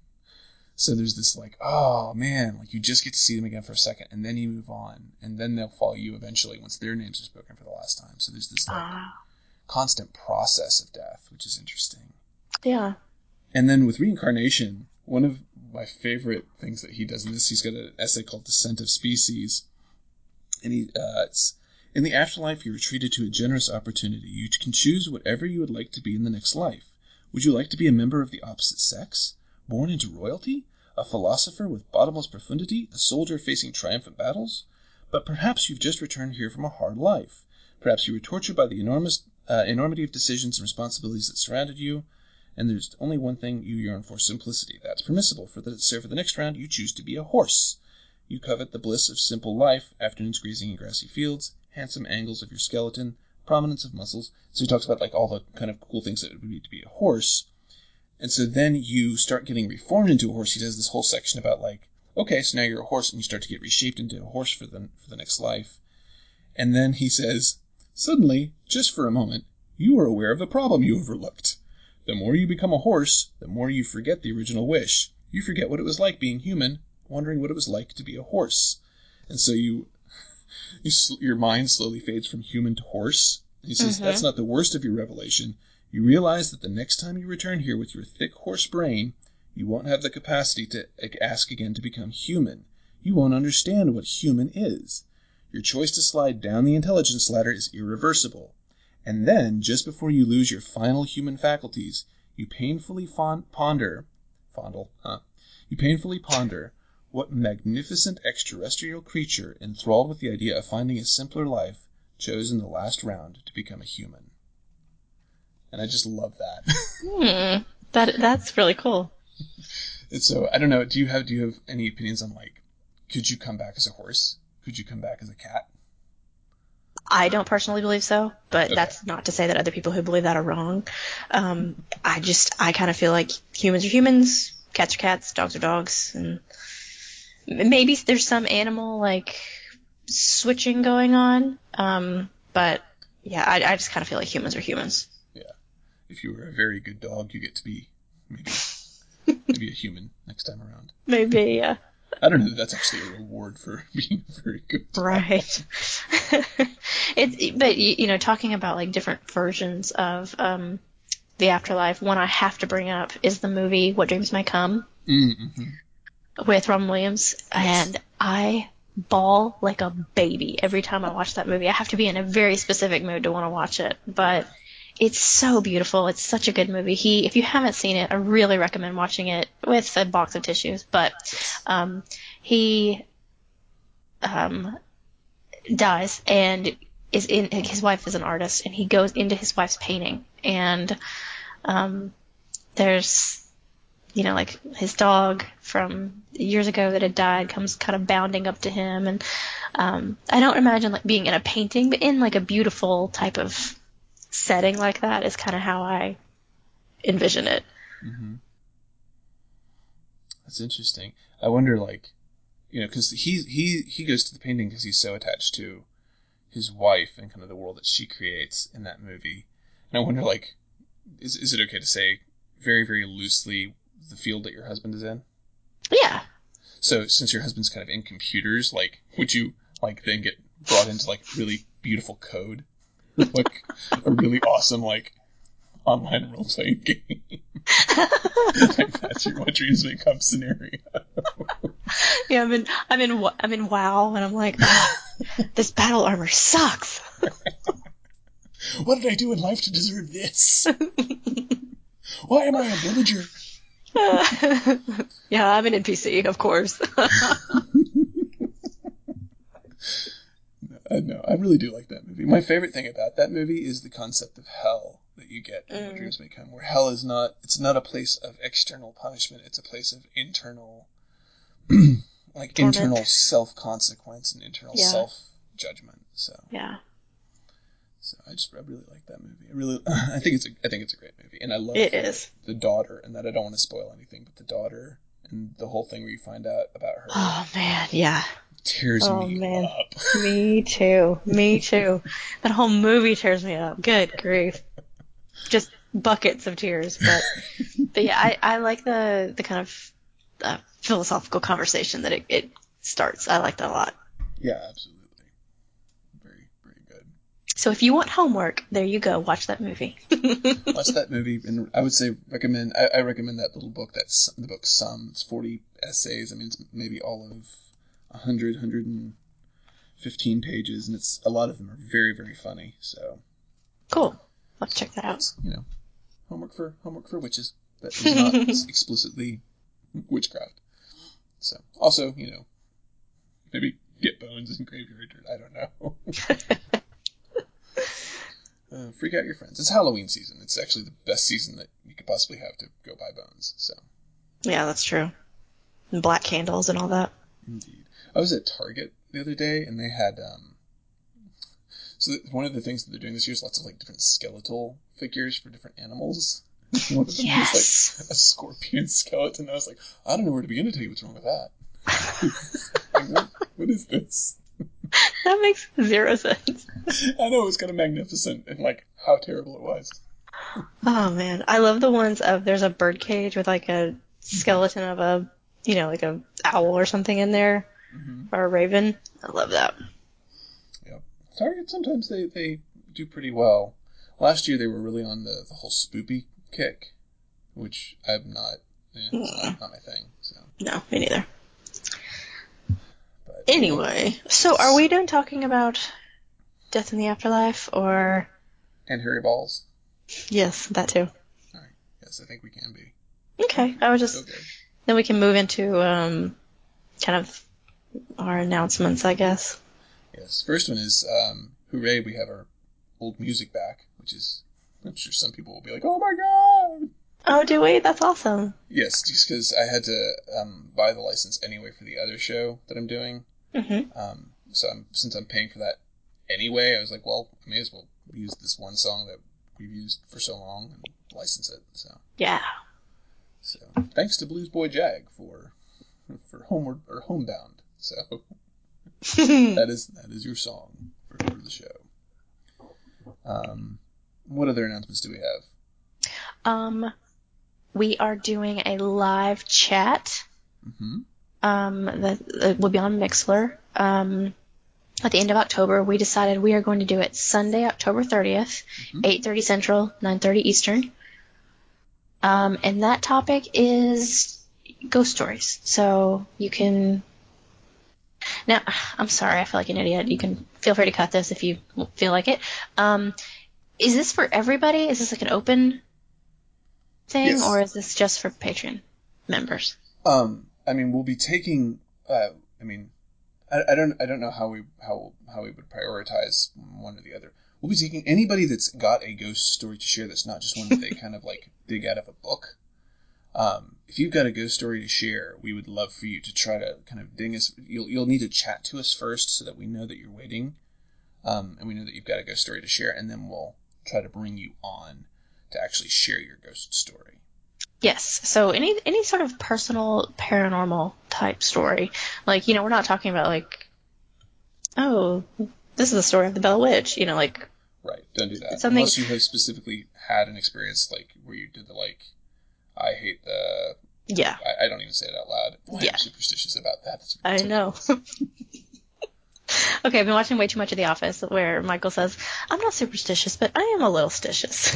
So there's this, like, oh, man, like, you just get to see them again for a second, and then you move on, and then they'll follow you eventually once their names are spoken for the last time. So there's this, like, uh, constant process of death, which is interesting. Yeah. And then with reincarnation, one of my favorite things that he does in this, he's got an essay called Descent of Species, and he, uh, it's, in the afterlife, you are treated to a generous opportunity. You can choose whatever you would like to be in the next life. Would you like to be a member of the opposite sex? Born into royalty? A philosopher with bottomless profundity? A soldier facing triumphant battles? But perhaps you've just returned here from a hard life. Perhaps you were tortured by the enormous uh, enormity of decisions and responsibilities that surrounded you, and there's only one thing you yearn for: simplicity. That's permissible. For the, so for the next round, you choose to be a horse. You covet the bliss of simple life, afternoons grazing in grassy fields, handsome angles of your skeleton, prominence of muscles. So he talks about, like, all the kind of cool things that it would be to be a horse. And so then you start getting reformed into a horse. He does this whole section about, like, okay, so now you're a horse, and you start to get reshaped into a horse for the, for the next life. And then he says, suddenly, just for a moment, you are aware of the problem you overlooked. The more you become a horse, the more you forget the original wish. You forget what it was like being human, wondering what it was like to be a horse. And so you, you your mind slowly fades from human to horse. And he says, mm-hmm. That's not the worst of your revelation. You realize that the next time you return here with your thick horse brain, you won't have the capacity to ask again to become human. You won't understand what human is. Your choice to slide down the intelligence ladder is irreversible. And then, just before you lose your final human faculties, you painfully fond- ponder, fondle, huh? You painfully ponder What magnificent extraterrestrial creature, enthralled with the idea of finding a simpler life, chose in the last round to become a human? And I just love that. Hmm. That that's really cool. And so I don't know. Do you have do you have any opinions on, like, could you come back as a horse? Could you come back as a cat? I don't personally believe so, but Okay. that's not to say that other people who believe that are wrong. Um, I just, I kind of feel like humans are humans, cats are cats, dogs are dogs, and maybe there's some animal, like, switching going on, um, but yeah, I, I just kind of feel like humans are humans. Yeah. If you were a very good dog, you get to be maybe maybe a human next time around. Maybe, yeah. I don't know that that's actually a reward for being a very good dog. Right. It's, but, you know, talking about, like, different versions of um, the afterlife, one I have to bring up is the movie What Dreams May Come Mm-hmm. with Robin Williams, Yes. and I bawl like a baby every time I watch that movie. I have to be in a very specific mood to want to watch it, but it's so beautiful. It's such a good movie. He, if you haven't seen it, I really recommend watching it with a box of tissues, but um, he um, dies and is in, his wife is an artist, and he goes into his wife's painting, and um, there's, you know, like, his dog from years ago that had died comes kind of bounding up to him, and um, I don't imagine, like, being in a painting, but in, like, a beautiful type of setting like that is kind of how I envision it. Mm-hmm. That's interesting. I wonder, like, you know, because he he he goes to the painting because he's so attached to his wife and kind of the world that she creates in that movie. And I wonder, like, is is it okay to say very very loosely the field that your husband is in? Yeah. So since your husband's kind of in computers, like, would you, like, then get brought into, like, really beautiful code, like a really awesome, like, online role playing game? Like, that's your What Dreams May Come scenario. Yeah, I'm in, I'm in, Wa- I'm in WoW, and I'm like, ah, this battle armor sucks. What did I do in life to deserve this? Why am I a villager? Yeah, I'm an N P C, of course. Uh, no, I really do like that movie. My favorite thing about that movie is the concept of hell that you get in What Mm. Dreams May Come, where hell is not, it's not a place of external punishment, it's a place of internal, like, Torment. internal self-consequence and internal Yeah. self-judgment. So, Yeah, so I just, I really like that movie. I really, I think it's a, I think it's a great movie, and I love it the, is. the daughter, and that I don't want to spoil anything, but the daughter and the whole thing where you find out about her Oh, man, yeah. tears Oh, me man. up. Me too. Me too. That whole movie tears me up. Good grief. Just buckets of tears. But, but yeah, I, I like the, the kind of uh, philosophical conversation that it, it starts. I like that a lot. Yeah, absolutely. Very, very good. So if you want homework, there you go. Watch that movie. Watch that movie, and I would say recommend. I, I recommend that little book. That's the book. Some it's forty essays. I mean, it's maybe all of a hundred, hundred and fifteen pages, and it's a lot of them are very, very funny. So Cool. Let's check that out. it's, you know, homework for homework for witches. That is not explicitly witchcraft. So also, you know, maybe get bones and graveyard dirt. I don't know. Uh, freak out your friends. It's Halloween season. It's actually the best season that you could possibly have to go buy bones. So, Yeah, that's true. And black candles and all that. indeed. I was at Target the other day, and they had um. So that one of the things that they're doing this year is lots of, like, different skeletal figures for different animals. One of them Yes. was like a scorpion skeleton. I was like, I don't know where to begin to tell you what's wrong with that. Like, what, what is this? That makes zero sense. I know it was kind of magnificent and, like, how terrible it was. Oh man, I love the ones of there's a bird cage with like a skeleton of a, you know, like a owl or something in there, Mm-hmm. or a raven. I love that. Yep. Target, sometimes they, they do pretty well. Last year they were really on the, the whole spoopy kick, which I'm not, eh, it's not, not my thing. So, No, me neither. but Anyway, so are we done talking about death in the afterlife, or And hairy balls. yes, that too? All right. Yes, I think we can be. Okay, I was just Okay. then we can move into um kind of our announcements, I guess. Yes. First one is, um, hooray, we have our old music back, which is, I'm sure some people will be like, oh my god! Oh, do we? That's awesome. Yes, just because I had to um, buy the license anyway for the other show that I'm doing. Mm-hmm. Um, so I'm, since I'm paying for that anyway, I was like, well, I may as well use this one song that we've used for so long and license it. So Yeah. So thanks to Blues Boy Jag for for homeward or homebound. So that is that is your song for, for the show. Um, what other announcements do we have? Um, we are doing a live chat. Mm-hmm. Um, that, that will be on Mixlr. Um, at the end of October, we decided we are going to do it Sunday, October thirtieth, mm-hmm. eight thirty Central, nine thirty Eastern. Um, and that topic is ghost stories. So you can... Now, I'm sorry, I feel like an idiot. You can feel free to cut this if you feel like it. Um, is this for everybody? Is this like an open thing, yes. Or is this just for Patreon members? Um, I mean, we'll be taking. Uh, I mean, I, I don't. I don't know how we how how we would prioritize one or the other. We'll be taking anybody that's got a ghost story to share. That's not just one that they kind of like dig out of a book. Um, if you've got a ghost story to share, we would love for you to try to kind of ding us. You'll you'll need to chat to us first so that we know that you're waiting, um, and we know that you've got a ghost story to share, and then we'll try to bring you on to actually share your ghost story. Yes. So any any sort of personal paranormal type story, like, you know, we're not talking about like, oh, this is the story of the Bell Witch, you know, like. Right. Don't do that something... unless you have specifically had an experience like where you did the like. I hate the... Yeah. I, I don't even say it out loud. Why yeah. am I superstitious about that? That's I know. Okay, I've been watching way too much of The Office where Michael says, I'm not superstitious, but I am a little stitious.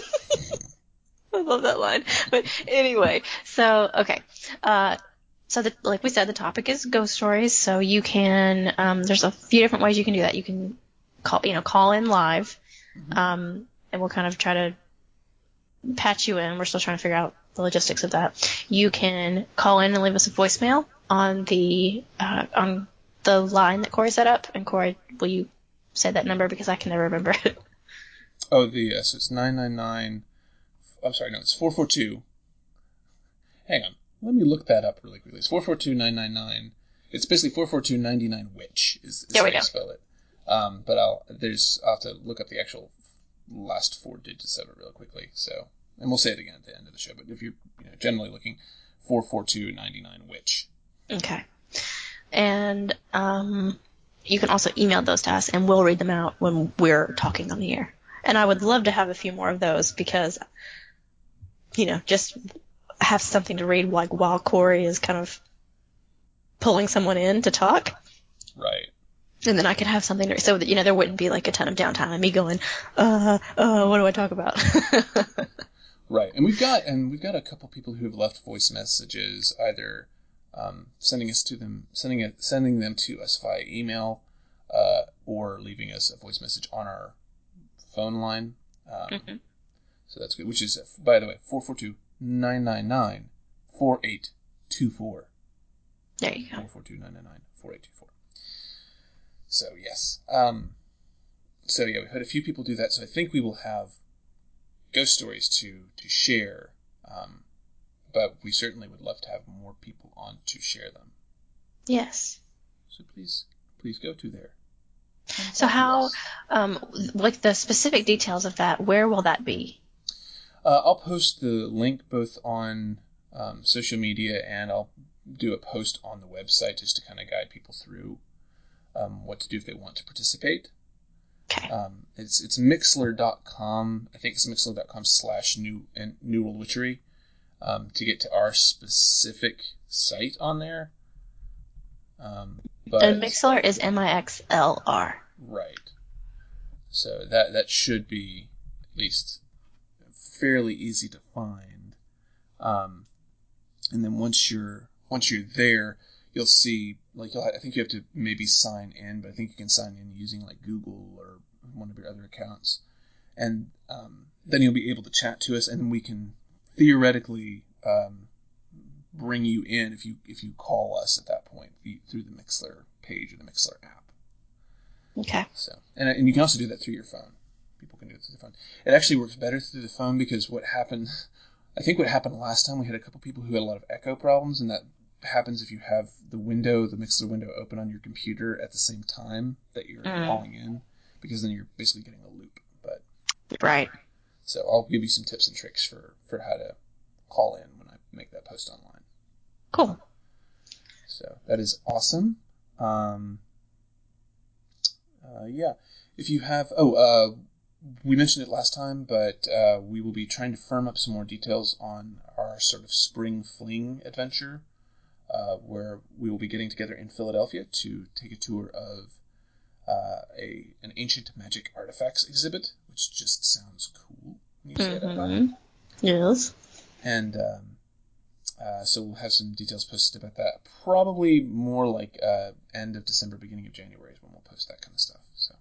I love that line. But anyway, so, okay. Uh, so, the, like we said, the topic is ghost stories. So you can, um, there's a few different ways you can do that. You can call, you know, call in live, mm-hmm. um, and we'll kind of try to patch you in. We're still trying to figure out the logistics of that. You can call in and leave us a voicemail on the uh, on the line that Corey set up. And Corey, will you say that number because I can never remember it? Oh, the uh, so it's nine nine nine. I'm sorry, no, it's four four two. Hang on, let me look that up really quickly. It's four four two nine nine nine. It's basically four four two nine nine witch is, is how you spell it. Um, but I'll there's I'll have to look up the actual last four digits of it real quickly. So. And we'll say it again at the end of the show, but if you're you know, generally looking, four four two nine nine witch. Okay. And um, you can also email those to us, and we'll read them out when we're talking on the air. And I would love to have a few more of those because, you know, just have something to read like while Corey is kind of pulling someone in to talk. Right. And then I could have something to, so that, you know, there wouldn't be like a ton of downtime and me going, uh, uh, what do I talk about? Right, and we've got and we've got a couple people who have left voice messages, either um, sending us to them, sending it, sending them to us via email, uh, or leaving us a voice message on our phone line. Um, mm-hmm. So that's good. Which is, by the way, four four two nine nine nine four eight two four. There you go. Four four two nine nine nine four eight two four. So yes, um, so yeah, we've had a few people do that. So I think we will have ghost stories to to share, um, but we certainly would love to have more people on to share them. Yes. So please, please go to there. So how, um, like the specific details of that, where will that be? Uh, I'll post the link both on um, social media and I'll do a post on the website just to kind of guide people through um, what to do if they want to participate. Okay. Um, it's it's mixler dot com. I think it's mixler dot com slash new and New World Witchery um, to get to our specific site on there. Um, but and Mixlr is M I X L R. Right. So that that should be at least fairly easy to find. Um, and then once you're once you're there, you'll see, like, you'll, I think you have to maybe sign in, but I think you can sign in using, like, Google or one of your other accounts. And um, then you'll be able to chat to us, and we can theoretically um, bring you in if you if you call us at that point through the Mixlr page or the Mixlr app. Okay. So and and you can also do that through your phone. People can do it through the phone. It actually works better through the phone because what happened, I think what happened last time, we had a couple people who had a lot of echo problems, and that happens if you have the window, the Mixlr window open on your computer at the same time that you're mm. calling in, because then you're basically getting a loop. But right. So I'll give you some tips and tricks for, for how to call in when I make that post online. Cool. So that is awesome. Um, uh, yeah. If you have, oh, uh, we mentioned it last time, but uh, we will be trying to firm up some more details on our sort of spring fling adventure, uh, where we will be getting together in Philadelphia to take a tour of uh, a an ancient magic artifacts exhibit, which just sounds cool when you say mm-hmm. it out loud. Yes. And um, uh, so we'll have some details posted about that. Probably more like uh, end of December, beginning of January is when we'll post that kind of stuff. So.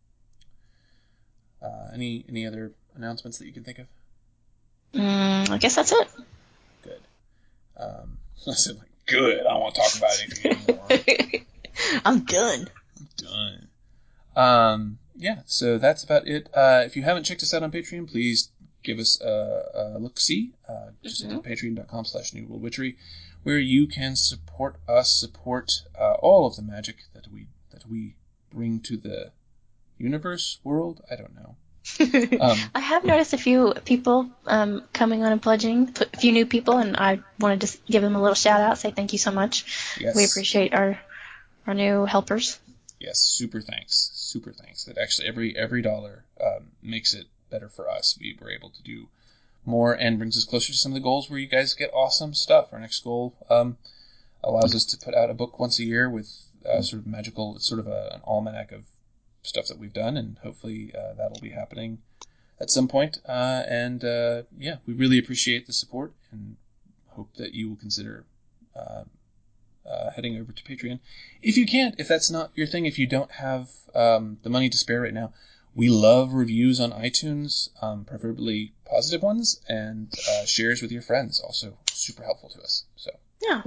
Uh, any any other announcements that you can think of? Mm, I guess that's it. Good. Um, I said, like, good. I don't want to talk about anything anymore. I'm done. I'm done. Um, yeah, so that's about it. Uh, if you haven't checked us out on Patreon, please give us a, a look-see. Uh, just mm-hmm. head to patreon.com slash New World Witchery, where you can support us, support uh, all of the magic that we that we bring to the universe, world, I don't know. Um, I have noticed a few people um, coming on and pledging, a few new people, and I wanted to give them a little shout out, say thank you so much. Yes. We appreciate our our new helpers. Yes, super thanks, super thanks. That actually every every dollar um, makes it better for us. We were able to do more and brings us closer to some of the goals where you guys get awesome stuff. Our next goal um, allows us to put out a book once a year with uh, sort of magical, it's sort of a, an almanac of stuff that we've done, and hopefully uh, that'll be happening at some point. Uh, and uh, yeah, we really appreciate the support and hope that you will consider uh, uh, heading over to Patreon. If you can't, if that's not your thing, if you don't have um, the money to spare right now, we love reviews on iTunes, um, preferably positive ones, and uh, shares with your friends. Also super helpful to us. So yeah.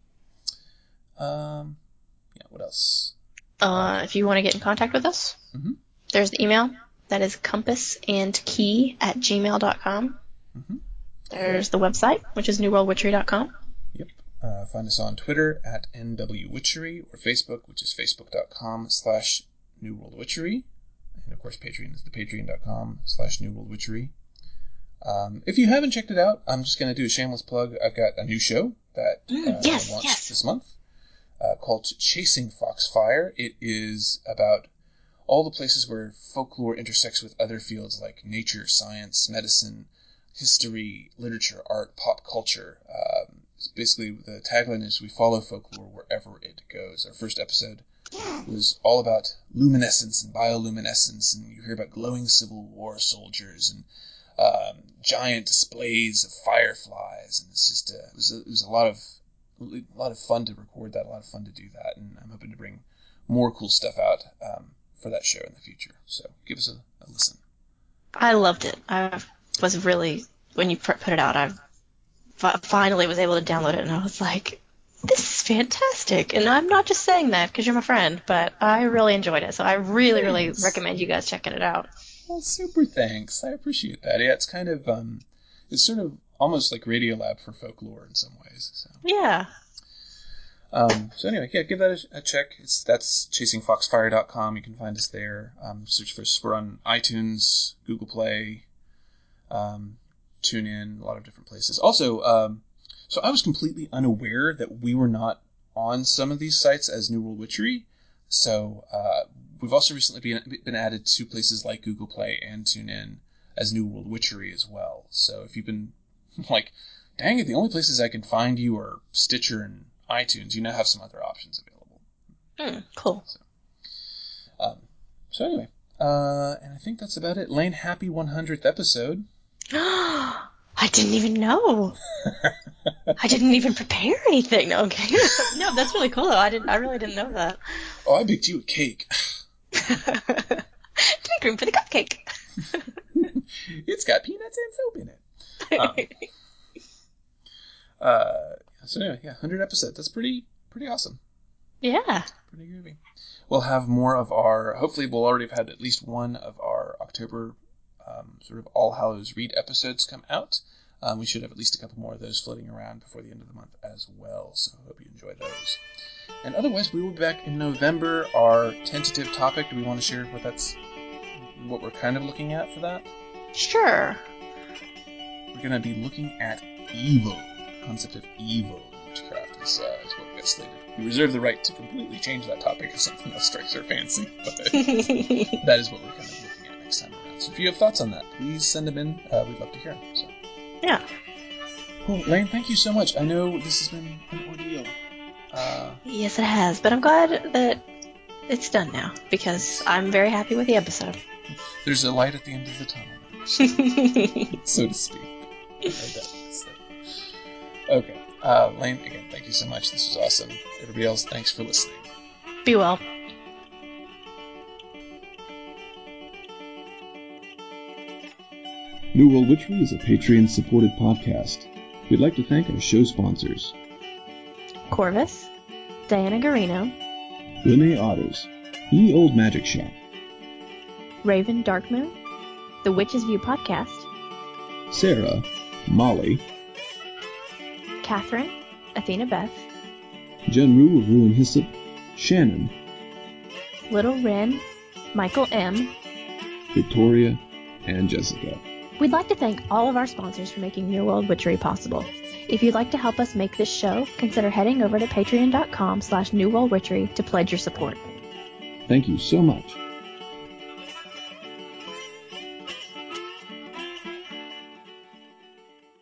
Um. Yeah. What else? Uh, if you want to get in contact with us, mm-hmm. there's the email. That is compassandkey at gmail dot com. Mm-hmm. There's the website, which is new world witchery dot com. Yep. Uh, find us on Twitter at N W Witchery, or Facebook, which is facebook.com slash New World Witchery. And, of course, Patreon is the patreon.com slash New World Witchery. Um, if you haven't checked it out, I'm just going to do a shameless plug. I've got a new show that mm, uh, yes, launched yes. this month. Uh, called Chasing Foxfire. It is about all the places where folklore intersects with other fields like nature, science, medicine, history, literature, art, pop culture. Um, basically, the tagline is we follow folklore wherever it goes. Our first episode was all about luminescence and bioluminescence, and you hear about glowing Civil War soldiers and um, giant displays of fireflies, and it's just a, it was a, it was a lot of a lot of fun to record that, a lot of fun to do that, and I'm hoping to bring more cool stuff out um, for that show in the future. So give us a, a listen. I loved it. I was really, when you put it out, I fi- finally was able to download it, and I was like, this is fantastic. And I'm not just saying that because you're my friend, but I really enjoyed it. So I really, thanks. really recommend you guys checking it out. Well, super thanks. I appreciate that. Yeah, it's kind of, um, it's sort of almost like Radiolab for folklore in some ways. So. Yeah. Um, so anyway, yeah, give that a, a check. It's that's chasing foxfire dot com. You can find us there. Um, search for us. We're on iTunes, Google Play, um, TuneIn, a lot of different places. Also, um, so I was completely unaware that we were not on some of these sites as New World Witchery. So uh, we've also recently been, been added to places like Google Play and TuneIn as New World Witchery as well. So if you've been like, dang it, the only places I can find you are Stitcher and iTunes, you now have some other options available. Mm, cool. So, um, so anyway, uh, and I think that's about it. Lane, happy one hundredth episode. I didn't even know. I didn't even prepare anything. No, okay. No, that's really cool though. I didn't. I really didn't know that. Oh, I baked you a cake. Make room for the cupcake. It's got peanuts and soap in it. Um, uh, So anyway, yeah, one hundred episodes. That's pretty pretty awesome. Yeah. Pretty groovy. We'll have more of our, hopefully we'll already have had at least one of our October um, sort of All Hallows Read episodes come out. Um, we should have at least a couple more of those floating around before the end of the month as well, so I hope you enjoy those. And otherwise, we will be back in November. Our tentative topic, do we want to share what that's, what we're kind of looking at for that? Sure. We're going to be looking at evil. The concept of evil in witchcraft is, uh, is what we got slated. We reserve the right to completely change that topic if something else strikes our fancy, but that is what we're kind of looking at next time around. So if you have thoughts on that, please send them in. Uh, we'd love to hear them. So. Yeah. Well, Lane, thank you so much. I know this has been an ordeal. Uh, yes, it has, but I'm glad that it's done now, because I'm very happy with the episode. There's a light at the end of the tunnel, so to speak. I bet. So. Okay. Uh, Lane, again, thank you so much. This was awesome. Everybody else, thanks for listening. Be well. New World Witchery is a Patreon-supported podcast. We'd like to thank our show sponsors. Corvus, Diana Garino, Lene Otters, Ye Old Magic Shop, Raven Darkmoon, The Witch's View Podcast, Sarah, Molly, Catherine, Athena Beth, Jenru of Ruin Hyssop, Shannon, Little Ren, Michael M., Victoria, and Jessica. We'd like to thank all of our sponsors for making New World Witchery possible. If you'd like to help us make this show, consider heading over to patreon.com slash New World Witchery to pledge your support. Thank you so much.